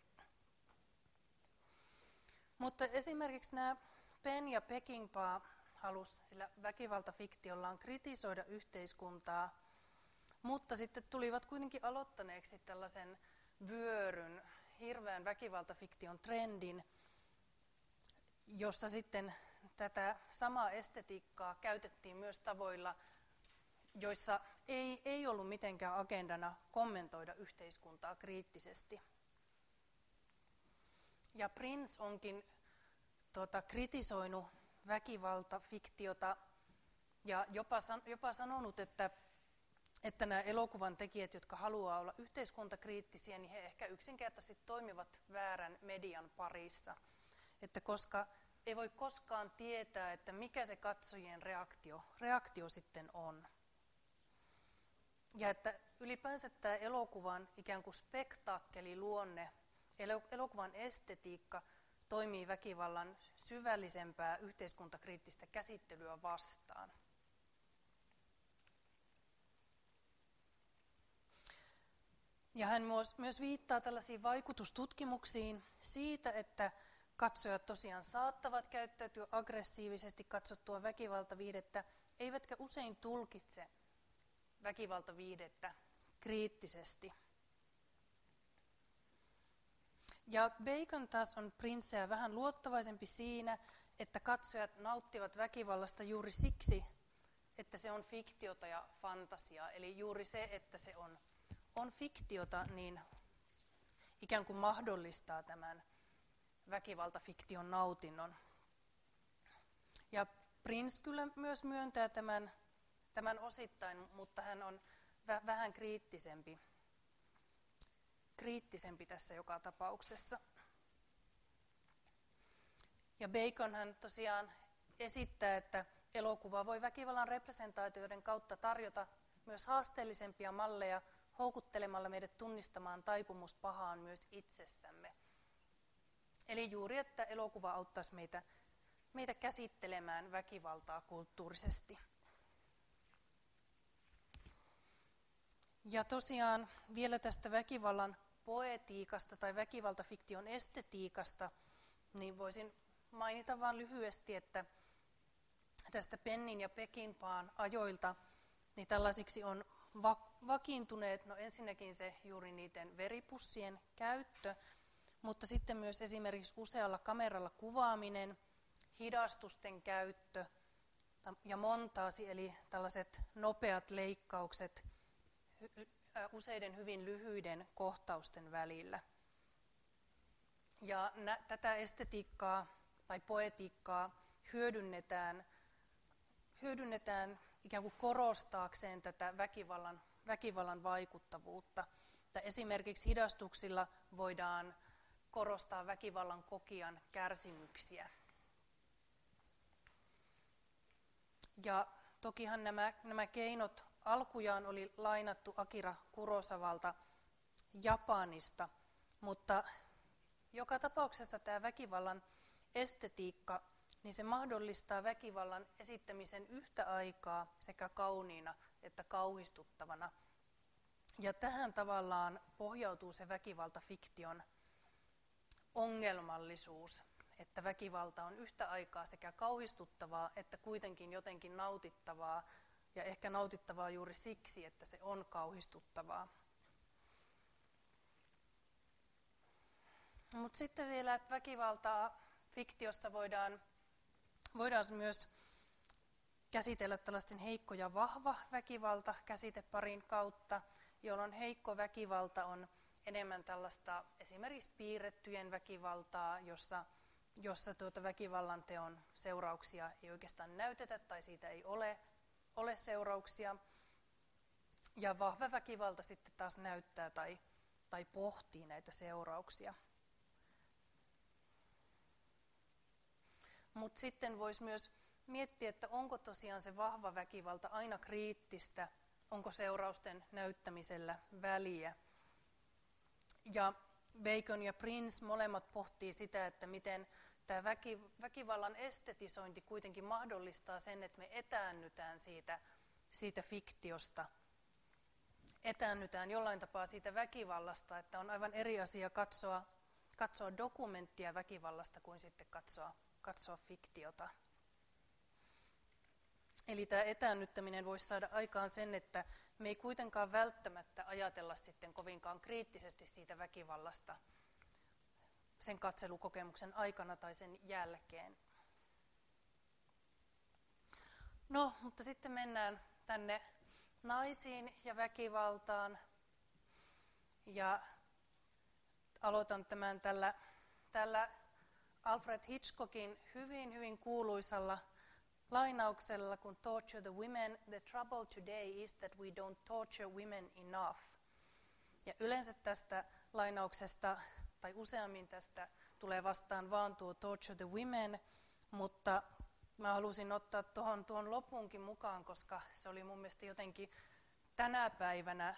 A: Mutta esimerkiksi nämä Penn ja Peckinpah halusi sillä väkivaltafiktiollaan kritisoida yhteiskuntaa, mutta sitten tulivat kuitenkin aloittaneeksi tällaisen vyöryn, hirveän väkivaltafiktion trendin, jossa sitten tätä samaa estetiikkaa käytettiin myös tavoilla, joissa ei ollut mitenkään agendana kommentoida yhteiskuntaa kriittisesti. Ja Prince onkin kritisoinut väkivaltafiktiota ja jopa sanonut, että nämä elokuvan tekijät, jotka haluaa olla yhteiskuntakriittisiä, niin he ehkä yksinkertaisesti toimivat väärän median parissa. Että koska ei voi koskaan tietää, että mikä se katsojien reaktio sitten on. Ja että ylipäänsä tämä elokuvan ikään kuin spektaakkeliluonne, elokuvan estetiikka toimii väkivallan syvällisempää yhteiskuntakriittistä käsittelyä vastaan. Ja hän myös viittaa tällaisiin vaikutustutkimuksiin siitä, että katsojat tosiaan saattavat käyttäytyä aggressiivisesti katsottua väkivaltaviihdettä, eivätkä usein tulkitse väkivaltaviihdettä kriittisesti. Ja Bacon taas on Princeä vähän luottavaisempi siinä, että katsojat nauttivat väkivallasta juuri siksi, että se on fiktiota ja fantasiaa. Eli juuri se, että se on fiktiota, niin ikään kuin mahdollistaa tämän väkivaltafiktion nautinnon. Ja Prince kyllä myös myöntää tämän osittain, mutta hän on vähän kriittisempi tässä joka tapauksessa. Ja Bacon hän tosiaan esittää, että elokuva voi väkivallan representaatioiden kautta tarjota myös haasteellisempia malleja houkuttelemalla meidät tunnistamaan taipumus pahaan myös itsessämme. Eli juuri, että elokuva auttaisi meitä käsittelemään väkivaltaa kulttuurisesti. Ja tosiaan vielä tästä väkivallan poetiikasta tai väkivaltafiktion estetiikasta, niin voisin mainita vain lyhyesti, että tästä Pennin ja Peckinpaan ajoilta niin tällaisiksi on vakiintuneet, no ensinnäkin se juuri niiden veripussien käyttö, mutta sitten myös esimerkiksi usealla kameralla kuvaaminen, hidastusten käyttö ja montaasi, eli tällaiset nopeat leikkaukset useiden hyvin lyhyiden kohtausten välillä. Ja tätä estetiikkaa tai poetiikkaa hyödynnetään ikään kuin korostaakseen tätä väkivallan vaikuttavuutta. Esimerkiksi hidastuksilla voidaan korostaa väkivallan kokijan kärsimyksiä. Ja tokihan nämä keinot alkujaan oli lainattu Akira Kurosawalta Japanista, mutta joka tapauksessa tämä väkivallan estetiikka, niin se mahdollistaa väkivallan esittämisen yhtä aikaa sekä kauniina että kauhistuttavana. Ja tähän tavallaan pohjautuu se väkivaltafiktion ongelmallisuus, että väkivalta on yhtä aikaa sekä kauhistuttavaa että kuitenkin jotenkin nautittavaa, ja ehkä nautittavaa juuri siksi, että se on kauhistuttavaa. Mutta sitten vielä, että väkivaltaa fiktiossa voidaan myös käsitellä tällaisten heikko ja vahva väkivalta käsiteparin kautta, jolloin heikko väkivalta on enemmän tällaista esimerkiksi piirrettyjen väkivaltaa, jossa väkivallan teon seurauksia ei oikeastaan näytetä tai siitä ei ole seurauksia. Ja vahva väkivalta sitten taas näyttää tai pohtii näitä seurauksia. Mutta sitten voisi myös miettiä, että onko tosiaan se vahva väkivalta aina kriittistä, onko seurausten näyttämisellä väliä. Ja Bacon ja Prince molemmat pohtii sitä, että miten tämä väkivallan estetisointi kuitenkin mahdollistaa sen, että me etäännytään siitä fiktiosta. Etäännytään jollain tapaa siitä väkivallasta, että on aivan eri asia katsoa dokumenttia väkivallasta kuin sitten katsoa fiktiota. Eli tämä etäännyttäminen voisi saada aikaan sen, että me ei kuitenkaan välttämättä ajatella sitten kovinkaan kriittisesti siitä väkivallasta sen katselukokemuksen aikana tai sen jälkeen. No, mutta sitten mennään tänne naisiin ja väkivaltaan. Ja aloitan tämän tällä Alfred Hitchcockin hyvin kuuluisalla lainauksella, kun Torture the Women, the trouble today is that we don't torture women enough. Ja yleensä tästä lainauksesta, tai useammin tästä, tulee vastaan vaan tuo Torture the Women, mutta mä halusin ottaa tuon lopunkin mukaan, koska se oli mun mielestä jotenkin tänä päivänä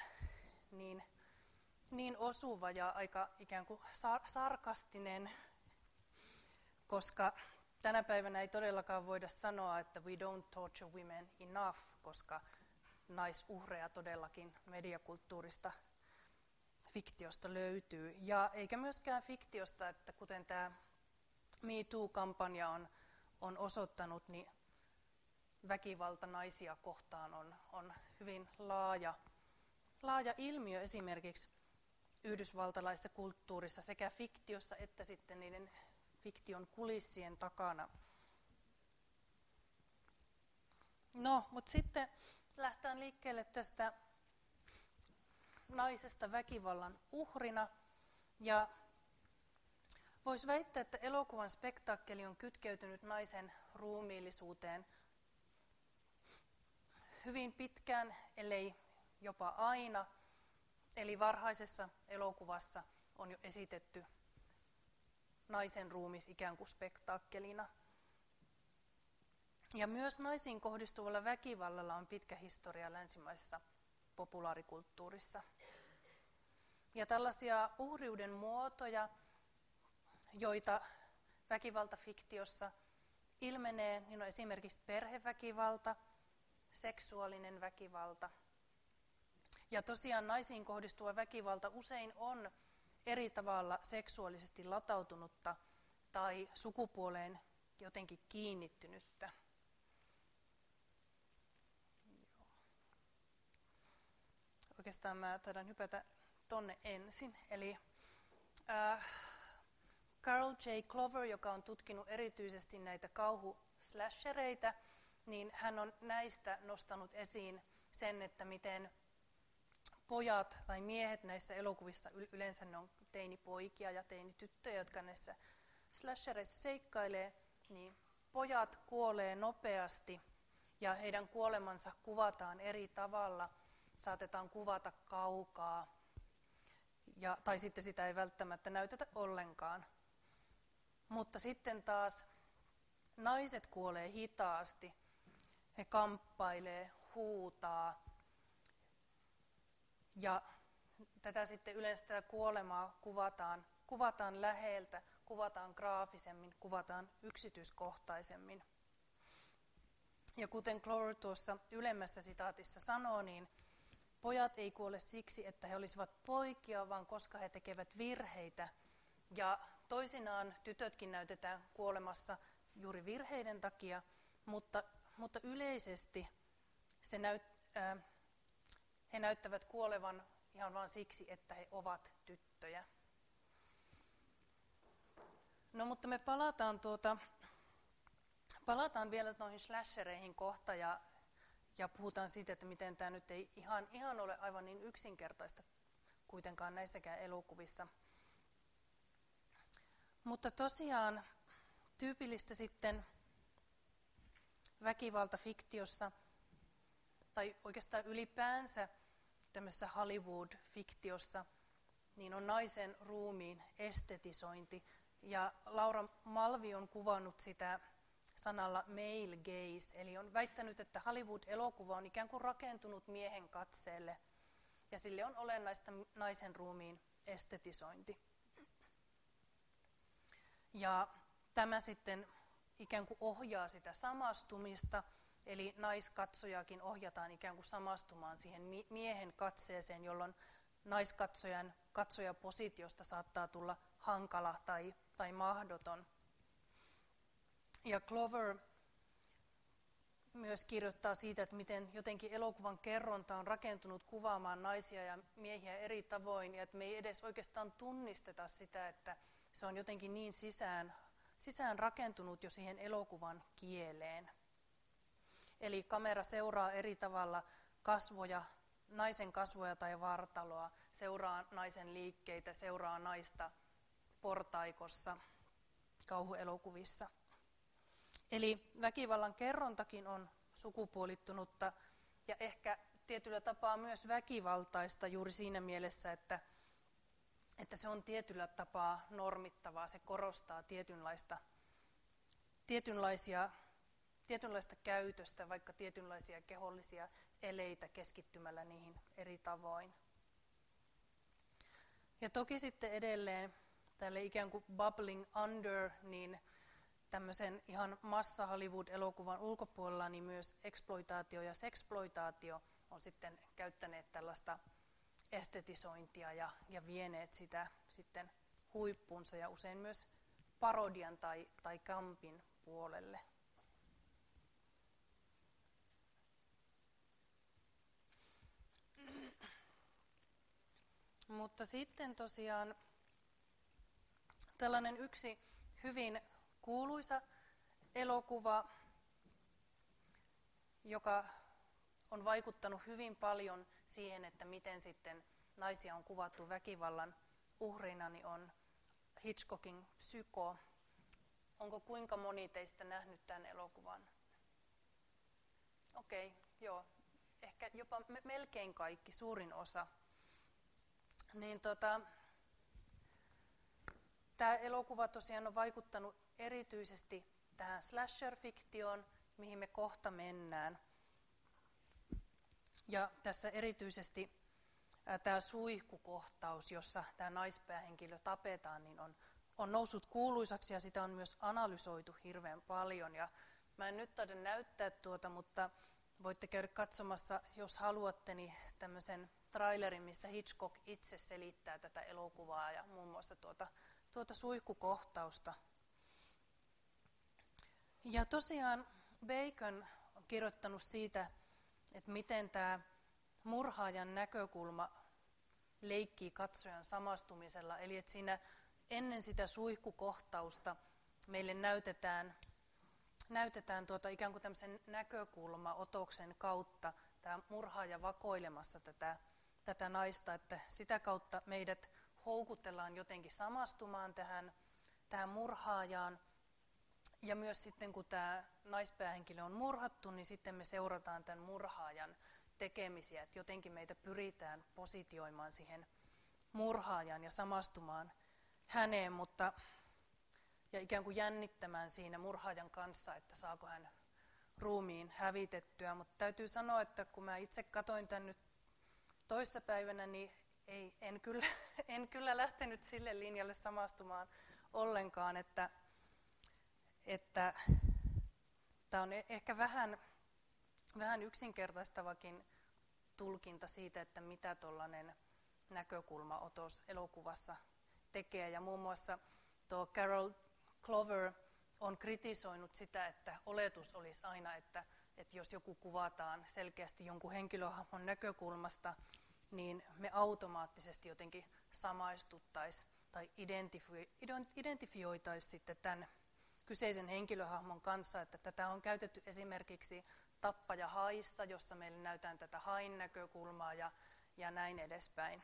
A: niin osuva ja aika ikään kuin sarkastinen, koska tänä päivänä ei todellakaan voida sanoa, että we don't torture women enough, koska naisuhreja todellakin mediakulttuurista fiktiosta löytyy. Ja eikä myöskään fiktiosta, että kuten tämä Me Too-kampanja on osoittanut, niin väkivalta naisia kohtaan on hyvin laaja ilmiö esimerkiksi yhdysvaltalaisessa kulttuurissa sekä fiktiossa että sitten niiden fiktion kulissien takana. No, mutta sitten lähtään liikkeelle tästä naisesta väkivallan uhrina. Ja voisi väittää, että elokuvan spektaakkeli on kytkeytynyt naisen ruumiillisuuteen hyvin pitkään, ellei jopa aina. Eli varhaisessa elokuvassa on jo esitetty naisen ruumis ikään kuin spektaakkelina. Ja myös naisiin kohdistuvalla väkivallalla on pitkä historia länsimaisessa populaarikulttuurissa. Ja tällaisia uhriuden muotoja, joita väkivaltafiktiossa ilmenee, niin on esimerkiksi perheväkivalta, seksuaalinen väkivalta. Ja tosiaan naisiin kohdistuva väkivalta usein on eri tavalla seksuaalisesti latautunutta tai sukupuoleen jotenkin kiinnittynyttä. Oikeastaan mä taidan hypätä tonne ensin. Eli Carol J. Clover, joka on tutkinut erityisesti näitä kauhuslashereitä, niin hän on näistä nostanut esiin sen, että miten pojat tai miehet näissä elokuvissa, yleensä ne on teinipoikia ja teinityttöjä, jotka näissä slashereissa seikkailee, niin pojat kuolee nopeasti ja heidän kuolemansa kuvataan eri tavalla. Saatetaan kuvata kaukaa, tai sitten sitä ei välttämättä näytetä ollenkaan. Mutta sitten taas naiset kuolee hitaasti, he kamppailee, huutaa. Ja tätä sitten yleensä tätä kuolemaa kuvataan läheltä, kuvataan graafisemmin, kuvataan yksityiskohtaisemmin. Ja kuten Clover tuossa ylemmässä sitaatissa sanoo, niin pojat ei kuole siksi, että he olisivat poikia, vaan koska he tekevät virheitä. Ja toisinaan tytötkin näytetään kuolemassa juuri virheiden takia, mutta yleisesti he näyttävät kuolevan ihan vain siksi, että he ovat tyttöjä. No mutta me palataan vielä noihin slashereihin kohta ja puhutaan siitä, että miten tämä nyt ei ihan ole aivan niin yksinkertaista kuitenkaan näissäkään elokuvissa. Mutta tosiaan tyypillistä sitten väkivaltafiktiossa, tai oikeastaan ylipäänsä tämmöisessä Hollywood-fiktiossa, niin on naisen ruumiin estetisointi. Ja Laura Mulvey on kuvannut sitä sanalla male gaze, eli on väittänyt, että Hollywood-elokuva on ikään kuin rakentunut miehen katseelle, ja sille on olennaista naisen ruumiin estetisointi. Ja tämä sitten ikään kuin ohjaa sitä samastumista, eli naiskatsojakin ohjataan ikään kuin samastumaan siihen miehen katseeseen, jolloin naiskatsojan katsojapositiosta saattaa tulla hankala tai mahdoton. Ja Clover myös kirjoittaa siitä, että miten jotenkin elokuvan kerronta on rakentunut kuvaamaan naisia ja miehiä eri tavoin, ja että me ei edes oikeastaan tunnisteta sitä, että se on jotenkin niin sisään rakentunut jo siihen elokuvan kieleen. Eli kamera seuraa eri tavalla naisen kasvoja tai vartaloa, seuraa naisen liikkeitä, seuraa naista portaikossa kauhuelokuvissa. Eli väkivallan kerrontakin on sukupuolittunutta ja ehkä tietyllä tapaa myös väkivaltaista juuri siinä mielessä, että se on tietyllä tapaa normittavaa, se korostaa tietynlaista käytöstä, vaikka tietynlaisia kehollisia eleitä keskittymällä niihin eri tavoin. Ja toki sitten edelleen tälle ikään kuin bubbling under, niin tämmöisen ihan massa Hollywood-elokuvan ulkopuolella, niin myös eksploitaatio ja seksploitaatio on sitten käyttäneet tällaista estetisointia ja vieneet sitä sitten huippunsa ja usein myös parodian tai kampin puolelle. Mutta sitten tosiaan tällainen yksi hyvin kuuluisa elokuva, joka on vaikuttanut hyvin paljon siihen, että miten sitten naisia on kuvattu väkivallan uhreina, niin on Hitchcockin Psycho. Onko kuinka moni teistä nähnyt tämän elokuvan? Okei, joo. Ehkä jopa melkein kaikki, suurin osa. Niin tämä elokuva tosiaan on vaikuttanut erityisesti tähän slasher-fiktioon, mihin me kohta mennään. Ja tässä erityisesti tämä suihkukohtaus, jossa tämä naispäähenkilö tapetaan, niin on on noussut kuuluisaksi ja sitä on myös analysoitu hirveän paljon. Ja mä en nyt taida näyttää tuota, mutta voitte käydä katsomassa, jos haluatte, niin tämmöisen trailerin, missä Hitchcock itse selittää tätä elokuvaa ja muun muassa tuota suihkukohtausta. Ja tosiaan Bacon on kirjoittanut siitä, että miten tämä murhaajan näkökulma leikkii katsojan samastumisella. Eli että siinä ennen sitä suihkukohtausta meille näytetään ikään kuin tämmöisen näkökulmaotoksen kautta tämä murhaaja vakoilemassa tätä naista, että sitä kautta meidät houkutellaan jotenkin samastumaan tähän murhaajaan. Ja myös sitten kun tämä naispäähenkilö on murhattu, niin sitten me seurataan tämän murhaajan tekemisiä, että jotenkin meitä pyritään positioimaan siihen murhaajan ja samastumaan häneen, ja ikään kuin jännittämään siinä murhaajan kanssa, että saako hän ruumiin hävitettyä. Mutta täytyy sanoa, että kun mä itse katoin tämän nyt toissapäivänä, niin en kyllä lähtenyt sille linjalle samastumaan ollenkaan, että tämä on ehkä vähän yksinkertaistavakin tulkinta siitä, että mitä tuollainen näkökulmaotos elokuvassa tekee. Ja muun muassa tuo Carol Clover on kritisoinut sitä, että oletus olisi aina, että jos joku kuvataan selkeästi jonkun henkilöhahmon näkökulmasta, niin me automaattisesti jotenkin samaistuttaisiin tai identifioitaisiin sitten tämän kyseisen henkilöhahmon kanssa, että tätä on käytetty esimerkiksi Tappaja Haissa, jossa meille näytetään tätä hain näkökulmaa ja näin edespäin.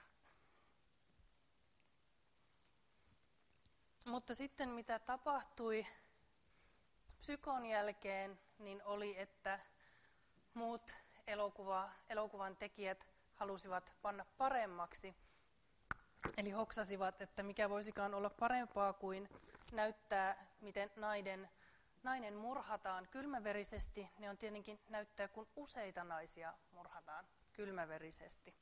A: Mutta sitten mitä tapahtui Psykon jälkeen, niin oli, että muut elokuvan tekijät halusivat panna paremmaksi. Eli hoksasivat, että mikä voisikaan olla parempaa kuin näyttää, miten nainen murhataan kylmäverisesti. Ne on tietenkin näyttää, kun useita naisia murhataan kylmäverisesti.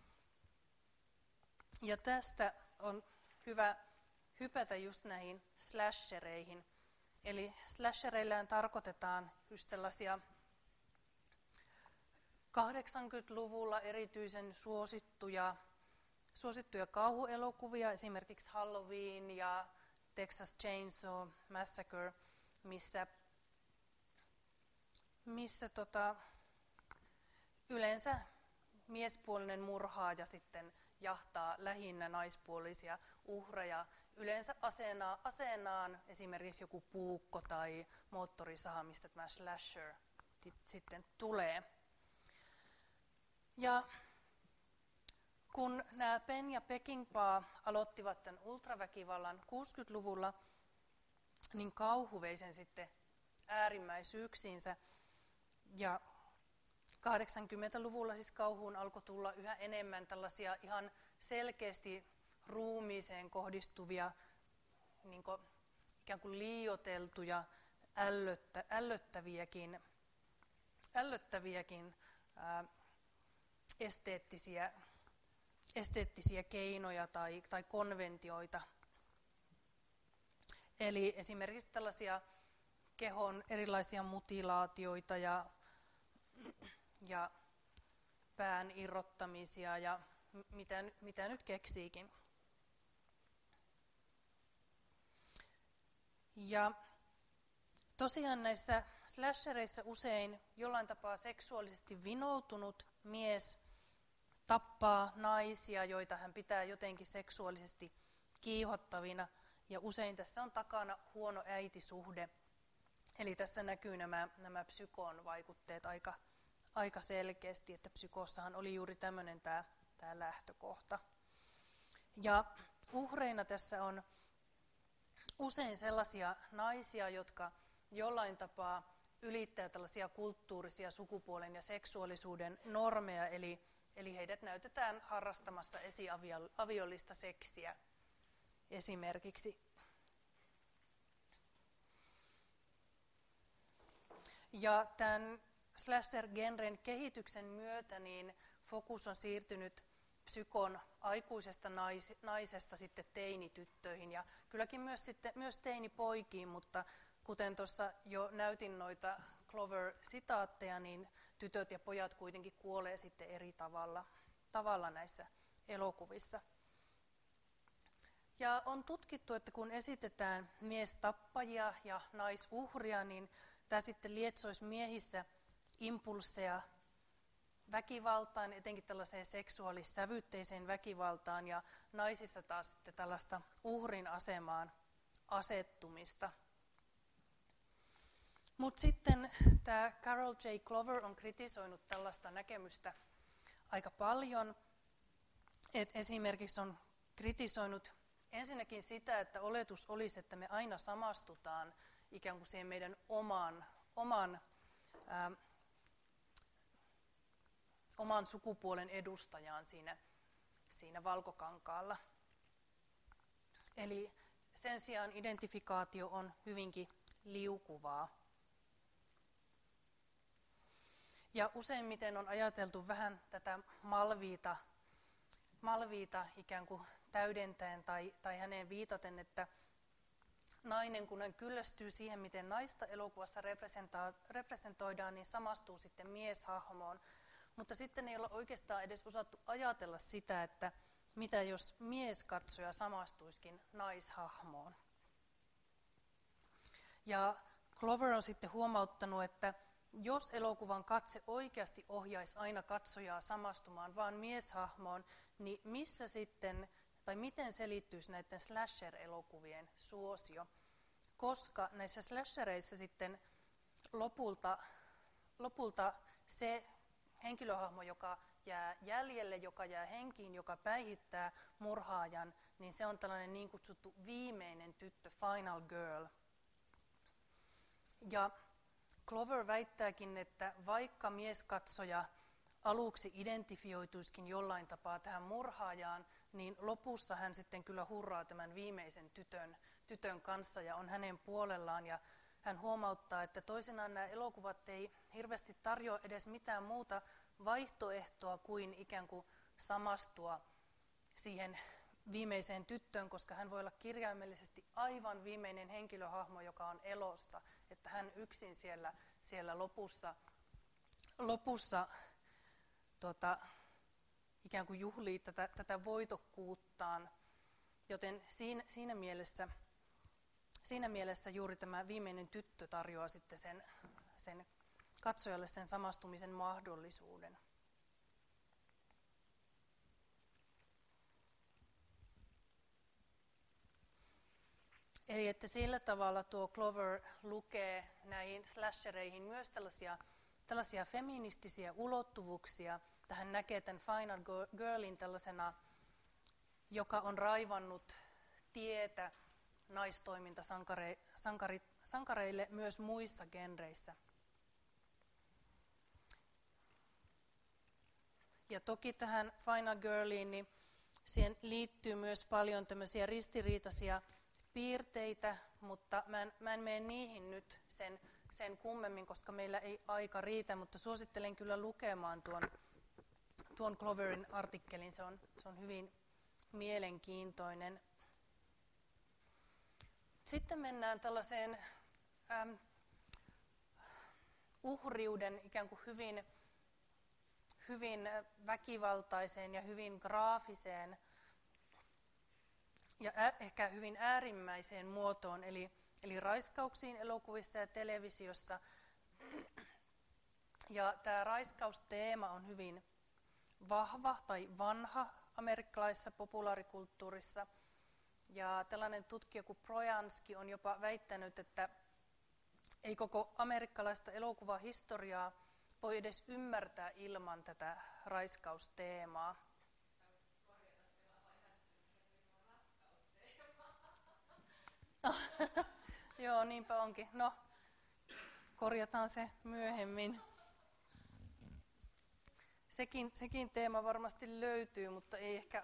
A: Ja tästä on hyvä hypätä just näihin slashereihin. Eli slashereillään tarkoitetaan just sellaisia 80-luvulla erityisen suosittuja kauhuelokuvia, esimerkiksi Halloween ja Texas Chainsaw Massacre, missä yleensä miespuolinen murhaaja sitten jahtaa lähinnä naispuolisia uhreja. Yleensä aseenaan esimerkiksi joku puukko tai moottorisaha, mistä tämä slasher sitten tulee. Ja kun nämä Penn ja Peckinpah aloittivat tämän ultraväkivallan 60-luvulla, niin kauhu vei sen sitten äärimmäisyyksiinsä. Ja 80-luvulla siis kauhuun alkoi tulla yhä enemmän tällaisia ihan selkeästi ruumiiseen kohdistuvia, niin kuin ikään kuin liioiteltuja, ällöttäviäkin esteettisiä keinoja tai konventioita. Eli esimerkiksi tällaisia kehon erilaisia mutilaatioita ja pään irrottamisia ja mitä nyt keksiikin. Ja tosiaan näissä slashereissa usein jollain tapaa seksuaalisesti vinoutunut mies tappaa naisia, joita hän pitää jotenkin seksuaalisesti kiihottavina, ja usein tässä on takana huono äitisuhde. Eli tässä näkyy nämä psykoon vaikutteet aika selkeästi, että psykossahan oli juuri tämmöinen tämä lähtökohta. Ja uhreina tässä on usein sellaisia naisia, jotka jollain tapaa ylittää tällaisia kulttuurisia sukupuolen ja seksuaalisuuden normeja, eli heidät näytetään harrastamassa esiaviollista seksiä esimerkiksi. Ja tämän slasher-genren kehityksen myötä niin fokus on siirtynyt psykon aikuisesta naisesta sitten teinityttöihin ja kylläkin myös teinipoikiin, mutta kuten tuossa jo näytin noita Clover-sitaatteja, niin tytöt ja pojat kuitenkin kuolee sitten eri tavalla näissä elokuvissa. Ja on tutkittu, että kun esitetään miestappajia ja naisuhria, niin tämä sitten lietsoisi miehissä impulsseja väkivaltaan, etenkin tällaiseen seksuaalissävytteiseen väkivaltaan, ja naisissa taas sitten tällaista uhrin asemaan asettumista. Mutta sitten tämä Carol J. Clover on kritisoinut tällaista näkemystä aika paljon. Et esimerkiksi on kritisoinut ensinnäkin sitä, että oletus olisi, että me aina samastutaan ikään kuin siihen meidän oman sukupuolen edustajaan siinä valkokankaalla. Eli sen sijaan identifikaatio on hyvinkin liukuvaa. Ja useimmiten on ajateltu vähän tätä Malviita ikään kuin täydentäen tai häneen viitaten, että nainen, kun hän kyllästyy siihen, miten naista elokuvassa representoidaan, niin samastuu sitten mieshahmoon. Mutta sitten ei ole oikeastaan edes osattu ajatella sitä, että mitä jos mieskatsoja samastuisikin naishahmoon. Ja Clover on sitten huomauttanut, että jos elokuvan katse oikeasti ohjaisi aina katsojaa samastumaan vaan mieshahmoon, niin missä sitten, tai miten selittyisi näiden slasher-elokuvien suosio? Koska näissä slashereissa sitten lopulta se henkilöhahmo, joka jää jäljelle, joka jää henkiin, joka päihittää murhaajan, niin se on tällainen niin kutsuttu viimeinen tyttö, final girl. Ja Clover väittääkin, että vaikka mieskatsoja aluksi identifioituisikin jollain tapaa tähän murhaajaan, niin lopussa hän sitten kyllä hurraa tämän viimeisen tytön kanssa ja on hänen puolellaan. Ja hän huomauttaa, että toisinaan nämä elokuvat ei hirveästi tarjoa edes mitään muuta vaihtoehtoa kuin ikään kuin samastua siihen viimeiseen tyttöön, koska hän voi olla kirjaimellisesti aivan viimeinen henkilöhahmo, joka on elossa, että hän yksin siellä lopussa ikään kuin juhlii tätä voitokkuuttaan, joten siinä mielessä juuri tämä viimeinen tyttö tarjoaa sitten sen katsojalle sen samastumisen mahdollisuuden. Eli että sillä tavalla tuo Clover lukee näihin slashereihin myös tällaisia feministisiä ulottuvuuksia. Hän näkee tämän Final Girlin tällaisena, joka on raivannut tietä naistoimintasankareille myös muissa genreissä. Ja toki tähän Final Girliin niin siihen liittyy myös paljon tämmöisiä ristiriitaisia piirteitä, mutta mä en mene niihin nyt sen kummemmin, koska meillä ei aika riitä, mutta suosittelen kyllä lukemaan tuon Cloverin artikkelin, se on hyvin mielenkiintoinen. Sitten mennään tällaiseen uhriuden ikään kuin hyvin väkivaltaiseen ja hyvin graafiseen ja ehkä hyvin äärimmäiseen muotoon, eli raiskauksiin elokuvissa ja televisiossa. Ja tämä raiskausteema on hyvin vahva tai vanha amerikkalaisessa populaarikulttuurissa. Ja tällainen tutkija kuin Projanski on jopa väittänyt, että ei koko amerikkalaista elokuvahistoriaa voi edes ymmärtää ilman tätä raiskausteemaa. Joo, niinpä onkin. No, korjataan se myöhemmin. Sekin teema varmasti löytyy, mutta ei ehkä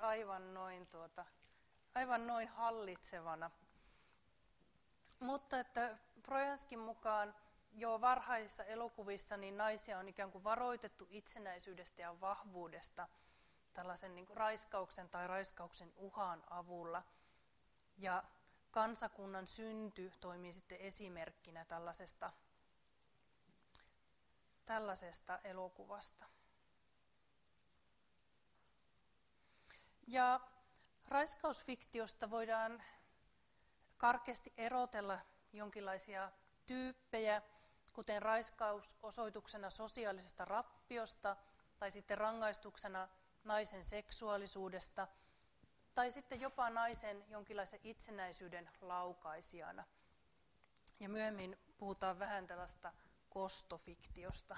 A: aivan noin hallitsevana. Mutta että Projanskin mukaan jo varhaisissa elokuvissa niin naisia on ikään kuin varoitettu itsenäisyydestä ja vahvuudesta. tällaisen niin kuin raiskauksen tai raiskauksen uhan avulla. Ja Kansakunnan synty toimii sitten esimerkkinä tällaisesta elokuvasta. Ja raiskausfiktiosta voidaan karkeasti erotella jonkinlaisia tyyppejä, kuten raiskaus osoituksena sosiaalisesta rappiosta tai sitten rangaistuksena naisen seksuaalisuudesta tai sitten jopa naisen jonkinlaisen itsenäisyyden laukaisijana. Ja myöhemmin puhutaan vähän tällaista kostofiktiosta.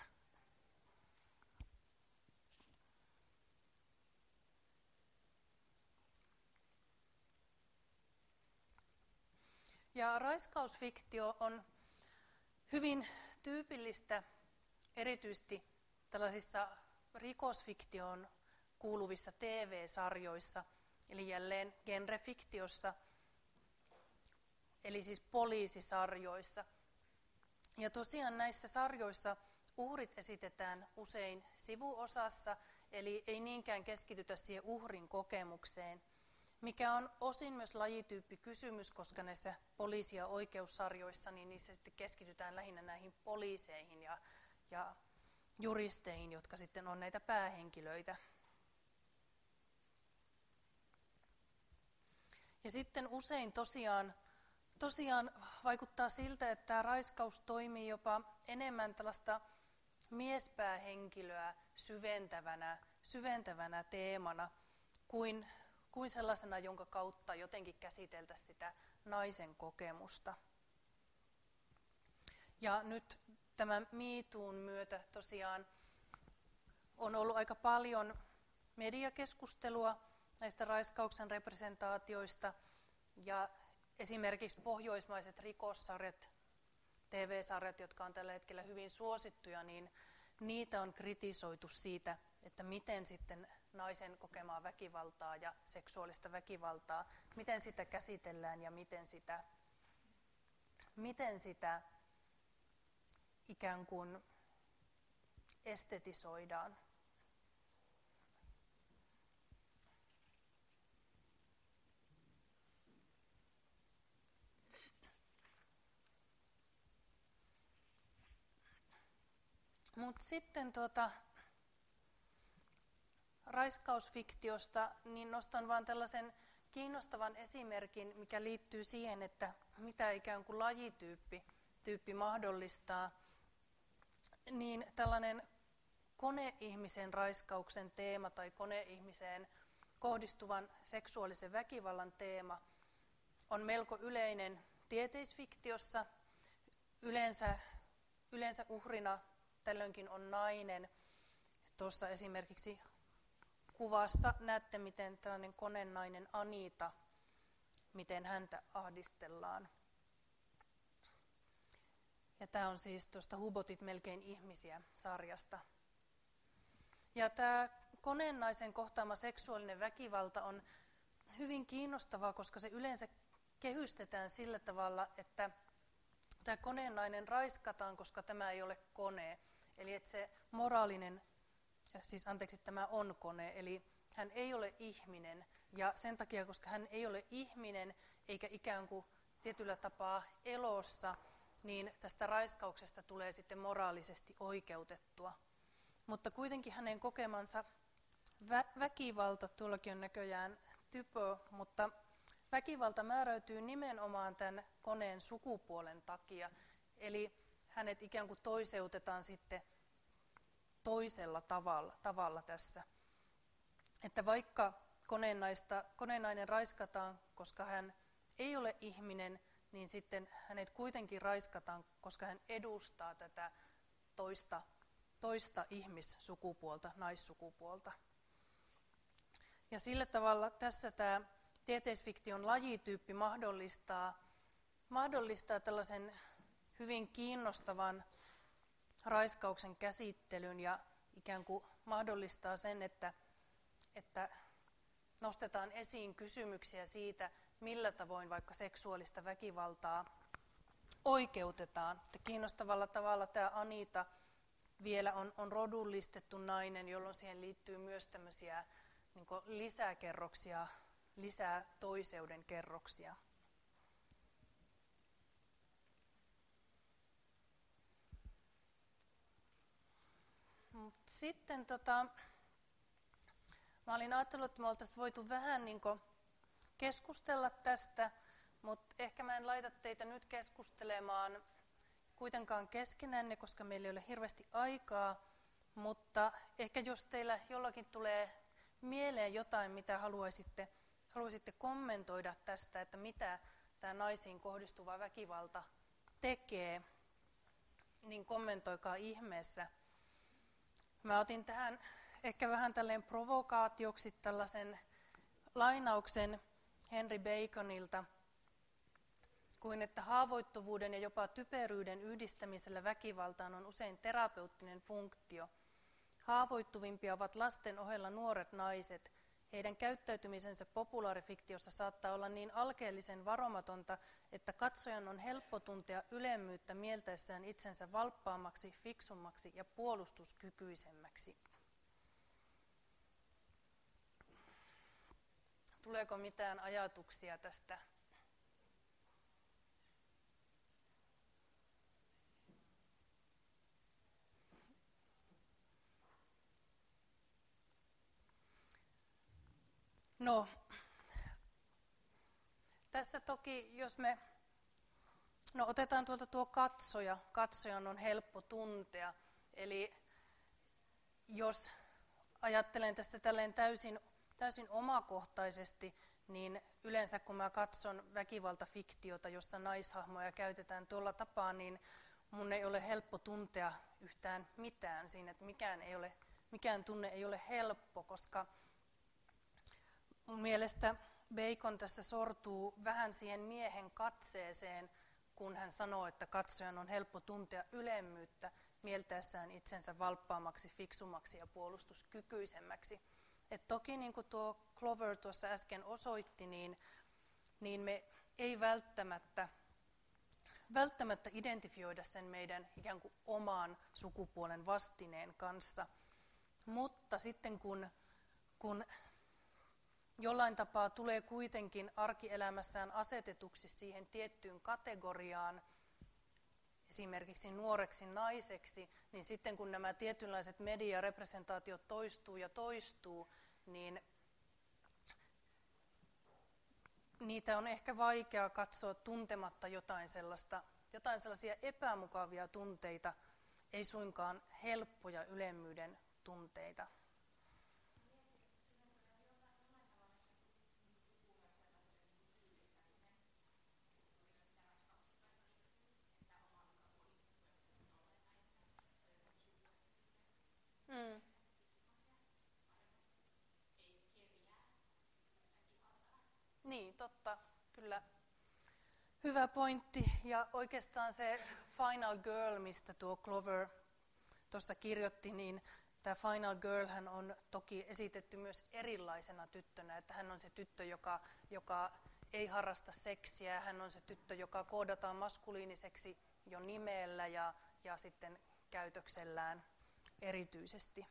A: Ja raiskausfiktio on hyvin tyypillistä erityisesti tällaisissa rikosfiktioon kuuluvissa TV-sarjoissa, eli jälleen genrefiktiossa, eli siis poliisisarjoissa. Ja tosiaan näissä sarjoissa uhrit esitetään usein sivuosassa, eli ei niinkään keskitytä siihen uhrin kokemukseen, mikä on osin myös lajityyppikysymys, koska näissä poliisi- ja oikeussarjoissa niin niissä sitten keskitytään lähinnä näihin poliiseihin ja juristeihin, jotka sitten on näitä päähenkilöitä. Ja sitten usein tosiaan vaikuttaa siltä, että tämä raiskaus toimii jopa enemmän tällaista miespäähenkilöä syventävänä teemana kuin sellaisena, jonka kautta jotenkin käsiteltäisiin sitä naisen kokemusta. Ja nyt tämän Me Toon myötä tosiaan on ollut aika paljon mediakeskustelua näistä raiskauksen representaatioista, ja esimerkiksi pohjoismaiset rikossarjat, TV-sarjat, jotka on tällä hetkellä hyvin suosittuja, niin niitä on kritisoitu siitä, että miten sitten naisen kokemaa väkivaltaa ja seksuaalista väkivaltaa, miten sitä käsitellään ja miten sitä ikään kuin estetisoidaan. Mutta sitten raiskausfiktiosta niin nostan vain tällaisen kiinnostavan esimerkin, mikä liittyy siihen, että mitä ikään kuin lajityyppi mahdollistaa. Niin tällainen koneihmisen raiskauksen teema tai koneihmiseen kohdistuvan seksuaalisen väkivallan teema on melko yleinen tieteisfiktiossa. Yleensä uhrina tällöinkin on nainen. Tuossa esimerkiksi kuvassa näette, miten tällainen konenainen Anita, miten häntä ahdistellaan. Ja tämä on siis tuosta Hubotit melkein ihmisiä -sarjasta. Ja tämä konenaisen kohtaama seksuaalinen väkivalta on hyvin kiinnostavaa, koska se yleensä kehystetään sillä tavalla, että tämä konenainen raiskataan, koska tämä ei ole kone. Eli että se tämä on kone, eli hän ei ole ihminen. Ja sen takia, koska hän ei ole ihminen eikä ikään kuin tietyllä tapaa elossa, niin tästä raiskauksesta tulee sitten moraalisesti oikeutettua. Mutta kuitenkin hänen kokemansa väkivalta, tuollakin on näköjään typo, mutta väkivalta määräytyy nimenomaan tämän koneen sukupuolen takia. Eli hänet ikään kuin toiseutetaan sitten toisella tavalla tässä. Että vaikka konenainen raiskataan, koska hän ei ole ihminen, niin sitten hänet kuitenkin raiskataan, koska hän edustaa tätä toista ihmissukupuolta, naissukupuolta. Ja sillä tavalla tässä tämä tieteisfiktion lajityyppi mahdollistaa tällaisen hyvin kiinnostavan raiskauksen käsittelyn ja ikään kuin mahdollistaa sen, että nostetaan esiin kysymyksiä siitä, millä tavoin vaikka seksuaalista väkivaltaa oikeutetaan. Että kiinnostavalla tavalla tämä Anita vielä on rodullistettu nainen, jolloin siihen liittyy myös tämmöisiä niin kuin lisäkerroksia, lisää toiseuden kerroksia. Sitten mä olin ajatellut, että me oltaisiin voitu vähän niin kuin keskustella tästä, mutta ehkä mä en laita teitä nyt keskustelemaan kuitenkaan keskenänne, koska meillä ei ole hirveästi aikaa, mutta ehkä jos teillä jollakin tulee mieleen jotain, mitä haluaisitte kommentoida tästä, että mitä tämä naisiin kohdistuva väkivalta tekee, niin kommentoikaa ihmeessä. Mä otin tähän ehkä vähän tälleen provokaatioksi tällaisen lainauksen Henry Baconilta, kuin että haavoittuvuuden ja jopa typeryyden yhdistämisellä väkivaltaan on usein terapeuttinen funktio. Haavoittuvimpia ovat lasten ohella nuoret naiset. Heidän käyttäytymisensä populaarifiktiossa saattaa olla niin alkeellisen varomatonta, että katsojan on helppo tuntea ylemmyyttä mieltäessään itsensä valppaammaksi, fiksummaksi ja puolustuskykyisemmäksi. Tuleeko mitään ajatuksia tästä? No, tässä toki, jos me otetaan tuolta tuo katsoja, katsojan on helppo tuntea. Eli jos ajattelen tässä tälleen täysin omakohtaisesti, niin yleensä kun mä katson väkivaltafiktiota, jossa naishahmoja käytetään tuolla tapaa, niin mun ei ole helppo tuntea yhtään mitään siinä, että mikään tunne ei ole helppo, koska mun mielestä Bacon tässä sortuu vähän siihen miehen katseeseen, kun hän sanoo, että katsojan on helppo tuntea ylemmyyttä mieltäessään itsensä valppaammaksi, fiksummaksi ja puolustuskykyisemmäksi. Et toki niin kuin tuo Clover tuossa äsken osoitti, niin me ei välttämättä identifioida sen meidän ikään kuin oman sukupuolen vastineen kanssa. Mutta sitten kun jollain tapaa tulee kuitenkin arkielämässään asetetuksi siihen tiettyyn kategoriaan, esimerkiksi nuoreksi naiseksi, niin sitten kun nämä tietynlaiset mediarepresentaatiot toistuu ja toistuu, niin niitä on ehkä vaikea katsoa tuntematta jotain sellaisia epämukavia tunteita, ei suinkaan helppoja ylemmyyden tunteita. Niin, totta, kyllä. Hyvä pointti. Ja oikeastaan se Final Girl, mistä tuo Clover tuossa kirjoitti, niin tämä Final Girl hän on toki esitetty myös erilaisena tyttönä, että hän on se tyttö, joka ei harrasta seksiä, hän on se tyttö, joka koodataan maskuliiniseksi jo nimellä ja sitten käytöksellään erityisesti.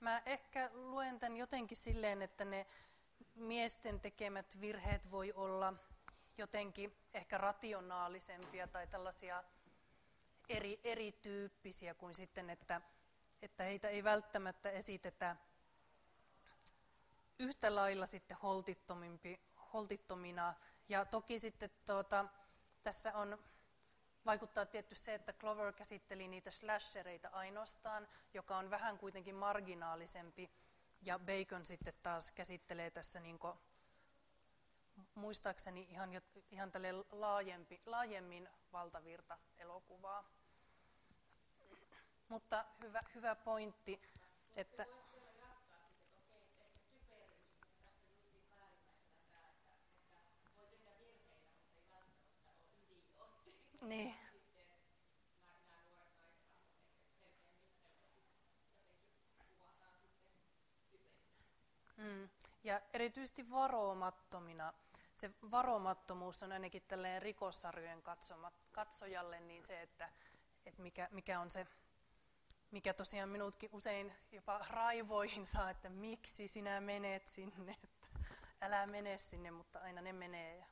A: Mä ehkä luen tämän jotenkin silleen, että ne miesten tekemät virheet voi olla jotenkin ehkä rationaalisempia tai tällaisia erityyppisiä kuin sitten, että heitä ei välttämättä esitetä yhtä lailla sitten holtittomina. Ja toki sitten tässä vaikuttaa tietty se, että Clover käsitteli niitä slashereita ainoastaan, joka on vähän kuitenkin marginaalisempi, ja Bacon sitten taas käsittelee tässä niinku, muistaakseni ihan laajemmin valtavirta-elokuvaa. Mutta hyvä pointti, että niin. Ja erityisesti varomattomina. Se varomattomuus on ainakin tälleen rikossarjojen katsojalle niin se, että mikä on se, mikä tosiaan minutkin usein jopa raivoihin saa, että miksi sinä menet sinne, että älä mene sinne, mutta aina ne menee.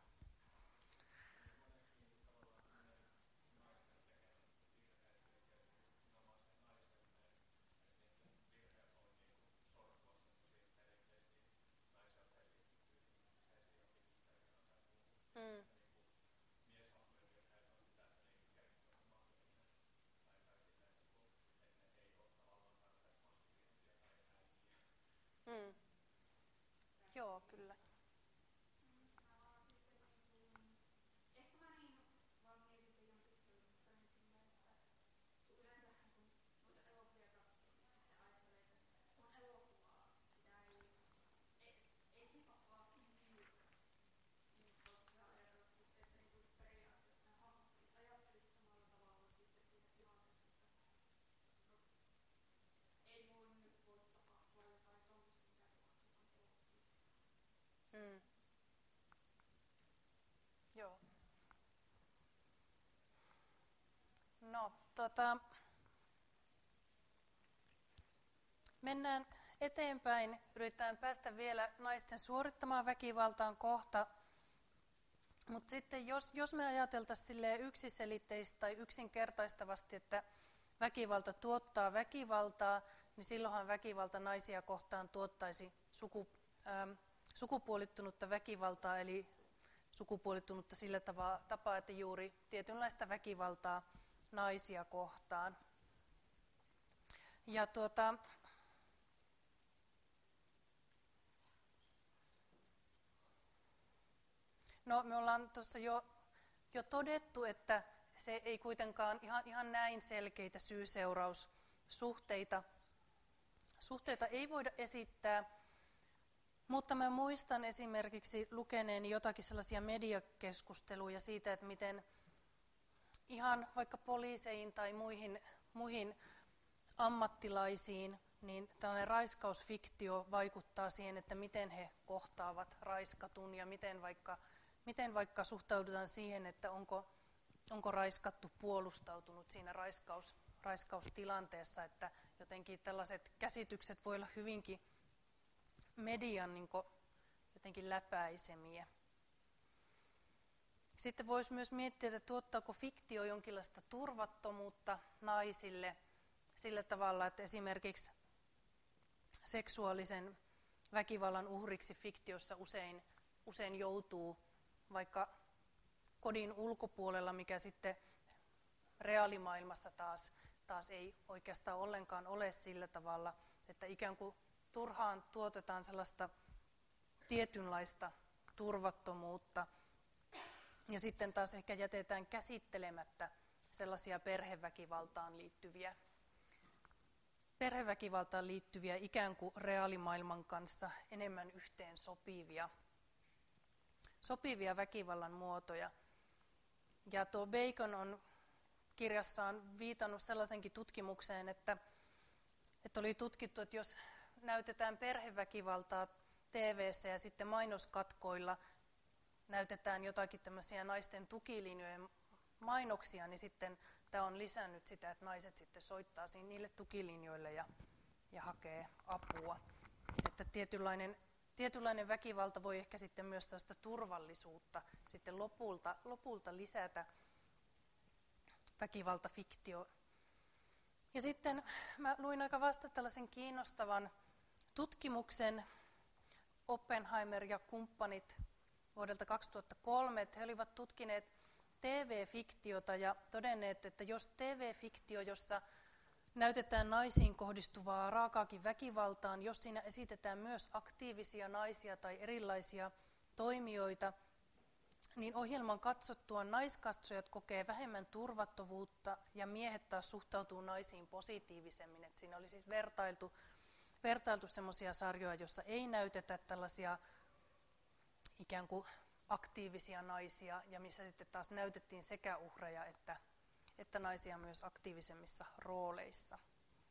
A: Joo, kyllä. Joo. No, mennään eteenpäin. Yritetään päästä vielä naisten suorittamaan väkivaltaan kohta. Mutta sitten jos me ajateltaisiin yksiselitteistä tai yksinkertaistavasti, että väkivalta tuottaa väkivaltaa, niin silloinhan väkivalta naisia kohtaan tuottaisi sukupuolittunutta väkivaltaa, eli sukupuolittunutta sillä tapaa, että juuri tietynlaista väkivaltaa naisia kohtaan. Ja no, me ollaan tuossa jo todettu, että se ei kuitenkaan ihan näin selkeitä syy-seuraussuhteita ei voida esittää, mutta mä muistan esimerkiksi lukeneeni jotakin sellaisia mediakeskusteluja siitä, että miten ihan vaikka poliiseihin tai muihin ammattilaisiin, niin tällainen raiskausfiktio vaikuttaa siihen, että miten he kohtaavat raiskatun ja miten vaikka suhtaudutaan siihen, että onko raiskattu puolustautunut siinä raiskaustilanteessa, että jotenkin tällaiset käsitykset voi olla hyvinkin median niin jotenkin läpäisemiä. Sitten voisi myös miettiä, että tuottaako fiktio jonkinlaista turvattomuutta naisille sillä tavalla, että esimerkiksi seksuaalisen väkivallan uhriksi fiktiossa usein joutuu vaikka kodin ulkopuolella, mikä sitten reaalimaailmassa taas ei oikeastaan ollenkaan ole sillä tavalla, että ikään kuin turhaan tuotetaan sellaista tietynlaista turvattomuutta ja sitten taas ehkä jätetään käsittelemättä sellaisia perheväkivaltaan liittyviä ikään kuin reaalimaailman kanssa enemmän yhteen sopivia väkivallan muotoja. Ja tuo Bacon on kirjassaan viitannut sellaisenkin tutkimukseen, että oli tutkittu, että jos näytetään perheväkivaltaa TV:ssä ja sitten mainoskatkoilla näytetään jotakin tämmöisiä naisten tukilinjojen mainoksia, niin sitten tämä on lisännyt sitä, että naiset sitten soittaa niille tukilinjoille ja ja hakee apua. Että tietynlainen väkivalta voi ehkä sitten myös tästä turvallisuutta sitten lopulta lisätä väkivaltafiktio. Ja sitten mä luin aika vasta tällaisen kiinnostavan tutkimuksen Oppenheimer ja kumppanit vuodelta 2003, että he olivat tutkineet TV-fiktiota ja todenneet, että jos TV-fiktio, jossa näytetään naisiin kohdistuvaa raakaakin väkivaltaa, jos siinä esitetään myös aktiivisia naisia tai erilaisia toimijoita, niin ohjelman katsottua naiskatsojat kokee vähemmän turvattomuutta ja miehet taas suhtautuu naisiin positiivisemmin. Et siinä oli siis vertailtu semmoisia sarjoja, joissa ei näytetä tällaisia ikään kuin aktiivisia naisia ja missä sitten taas näytettiin sekä uhreja että naisia myös aktiivisemmissa rooleissa.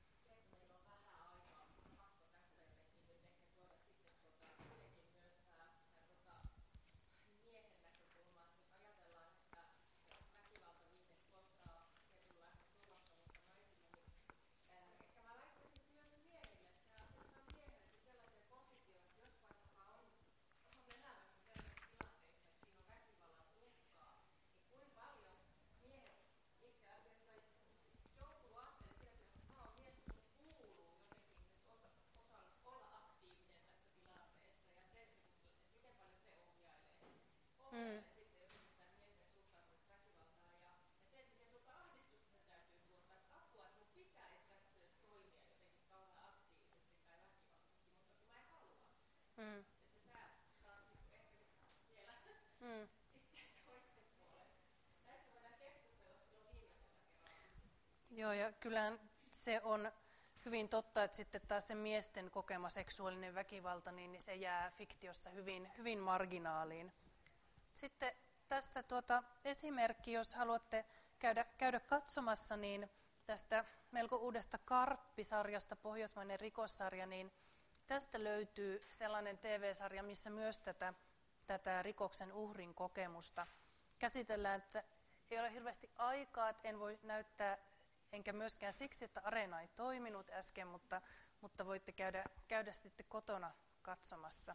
A: Joo, ja kyllähän se on hyvin totta, että sitten taas se miesten kokema seksuaalinen väkivalta, niin se jää fiktiossa hyvin marginaaliin. Sitten tässä esimerkki, jos haluatte käydä katsomassa, niin tästä melko uudesta Karppi-sarjasta, pohjoismainen rikossarja, niin tästä löytyy sellainen TV-sarja, missä myös tätä rikoksen uhrin kokemusta käsitellään, että ei ole hirveästi aikaa, että en voi näyttää, enkä myöskään siksi, että Areena ei toiminut äsken, mutta voitte käydä sitten kotona katsomassa.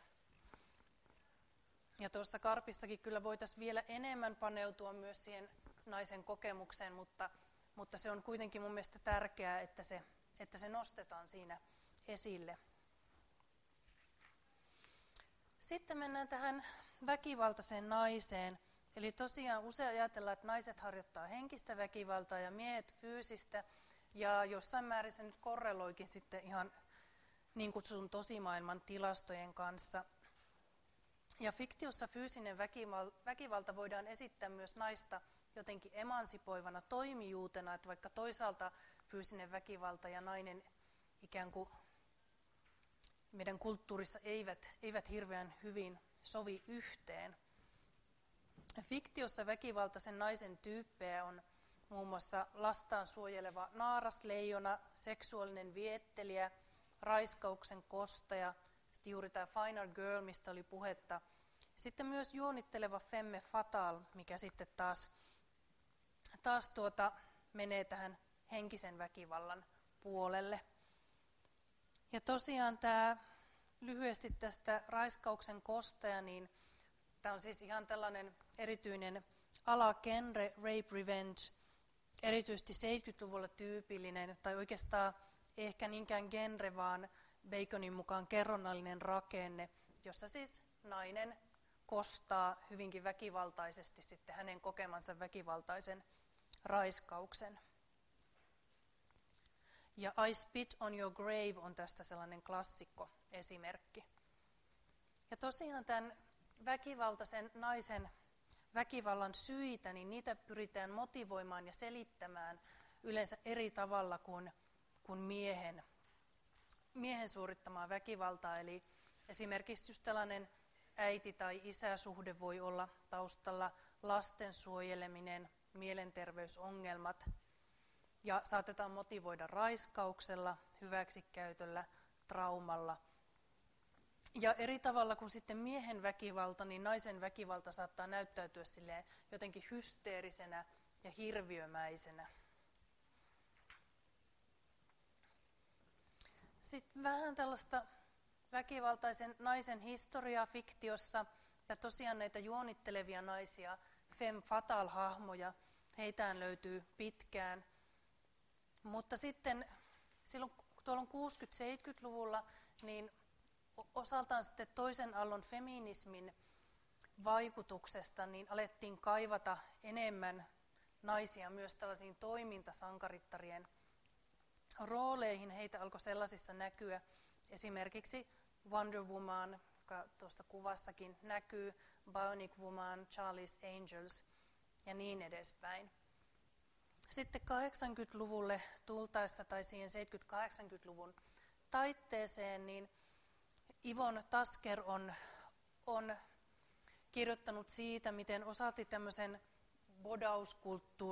A: Ja tuossa Karpissakin kyllä voitaisiin vielä enemmän paneutua myös siihen naisen kokemukseen, mutta se on kuitenkin mun mielestä tärkeää, että se nostetaan siinä esille. Sitten mennään tähän väkivaltaiseen naiseen. Eli tosiaan usein ajatellaan, että naiset harjoittaa henkistä väkivaltaa ja miehet fyysistä. Ja jossain määrin se nyt korreloikin sitten ihan niin kutsutun tosimaailman tilastojen kanssa. Ja fiktiossa fyysinen väkivalta voidaan esittää myös naista jotenkin emansipoivana toimijuutena, että vaikka toisaalta fyysinen väkivalta ja nainen ikään kuin meidän kulttuurissa eivät hirveän hyvin sovi yhteen. Fiktiossa väkivaltaisen naisen tyyppejä on muun muassa lastaan suojeleva naarasleijona, seksuaalinen viettelijä, raiskauksen kostaja, juuri tämä final girl, mistä oli puhetta. Sitten myös juonitteleva femme fatale, mikä sitten taas menee tähän henkisen väkivallan puolelle. Ja tosiaan tämä lyhyesti tästä raiskauksen kostaja, niin tämä on siis ihan tällainen erityinen alagenre, rape revenge, erityisesti 70-luvulla tyypillinen, tai oikeastaan ei ehkä niinkään genre, vaan Baconin mukaan kerronnallinen rakenne, jossa siis nainen kostaa hyvinkin väkivaltaisesti sitten hänen kokemansa väkivaltaisen raiskauksen. Ja I Spit on Your Grave on tästä sellainen klassikko esimerkki. Ja tosiaan tämän väkivaltaisen naisen väkivallan syitä, niin niitä pyritään motivoimaan ja selittämään yleensä eri tavalla kuin miehen suorittamaa väkivaltaa. Eli esimerkiksi just tällainen äiti- tai isäsuhde voi olla taustalla, lasten suojeleminen, mielenterveysongelmat, ja saatetaan motivoida raiskauksella, hyväksikäytöllä, traumalla. Ja eri tavalla kuin sitten miehen väkivalta, niin naisen väkivalta saattaa näyttäytyä silleen jotenkin hysteerisenä ja hirviömäisenä. Sitten vähän tällaista väkivaltaisen naisen historiaa fiktiossa, ja tosiaan näitä juonittelevia naisia, femme fatale-hahmoja, heitään löytyy pitkään. Mutta sitten silloin tuolla 60-70-luvulla, niin osaltaan sitten toisen aallon feminismin vaikutuksesta, niin alettiin kaivata enemmän naisia myös tällaisiin toimintasankarittarien rooleihin. Heitä alkoi sellaisissa näkyä. Esimerkiksi Wonder Woman, joka tuosta kuvassakin näkyy, Bionic Woman, Charlie's Angels ja niin edespäin. Sitten 80-luvulle tultaessa tai siihen 70-80-luvun taitteeseen, niin Yvonne Tasker on kirjoittanut siitä, miten osalti tämmöisen bodauskulttuurin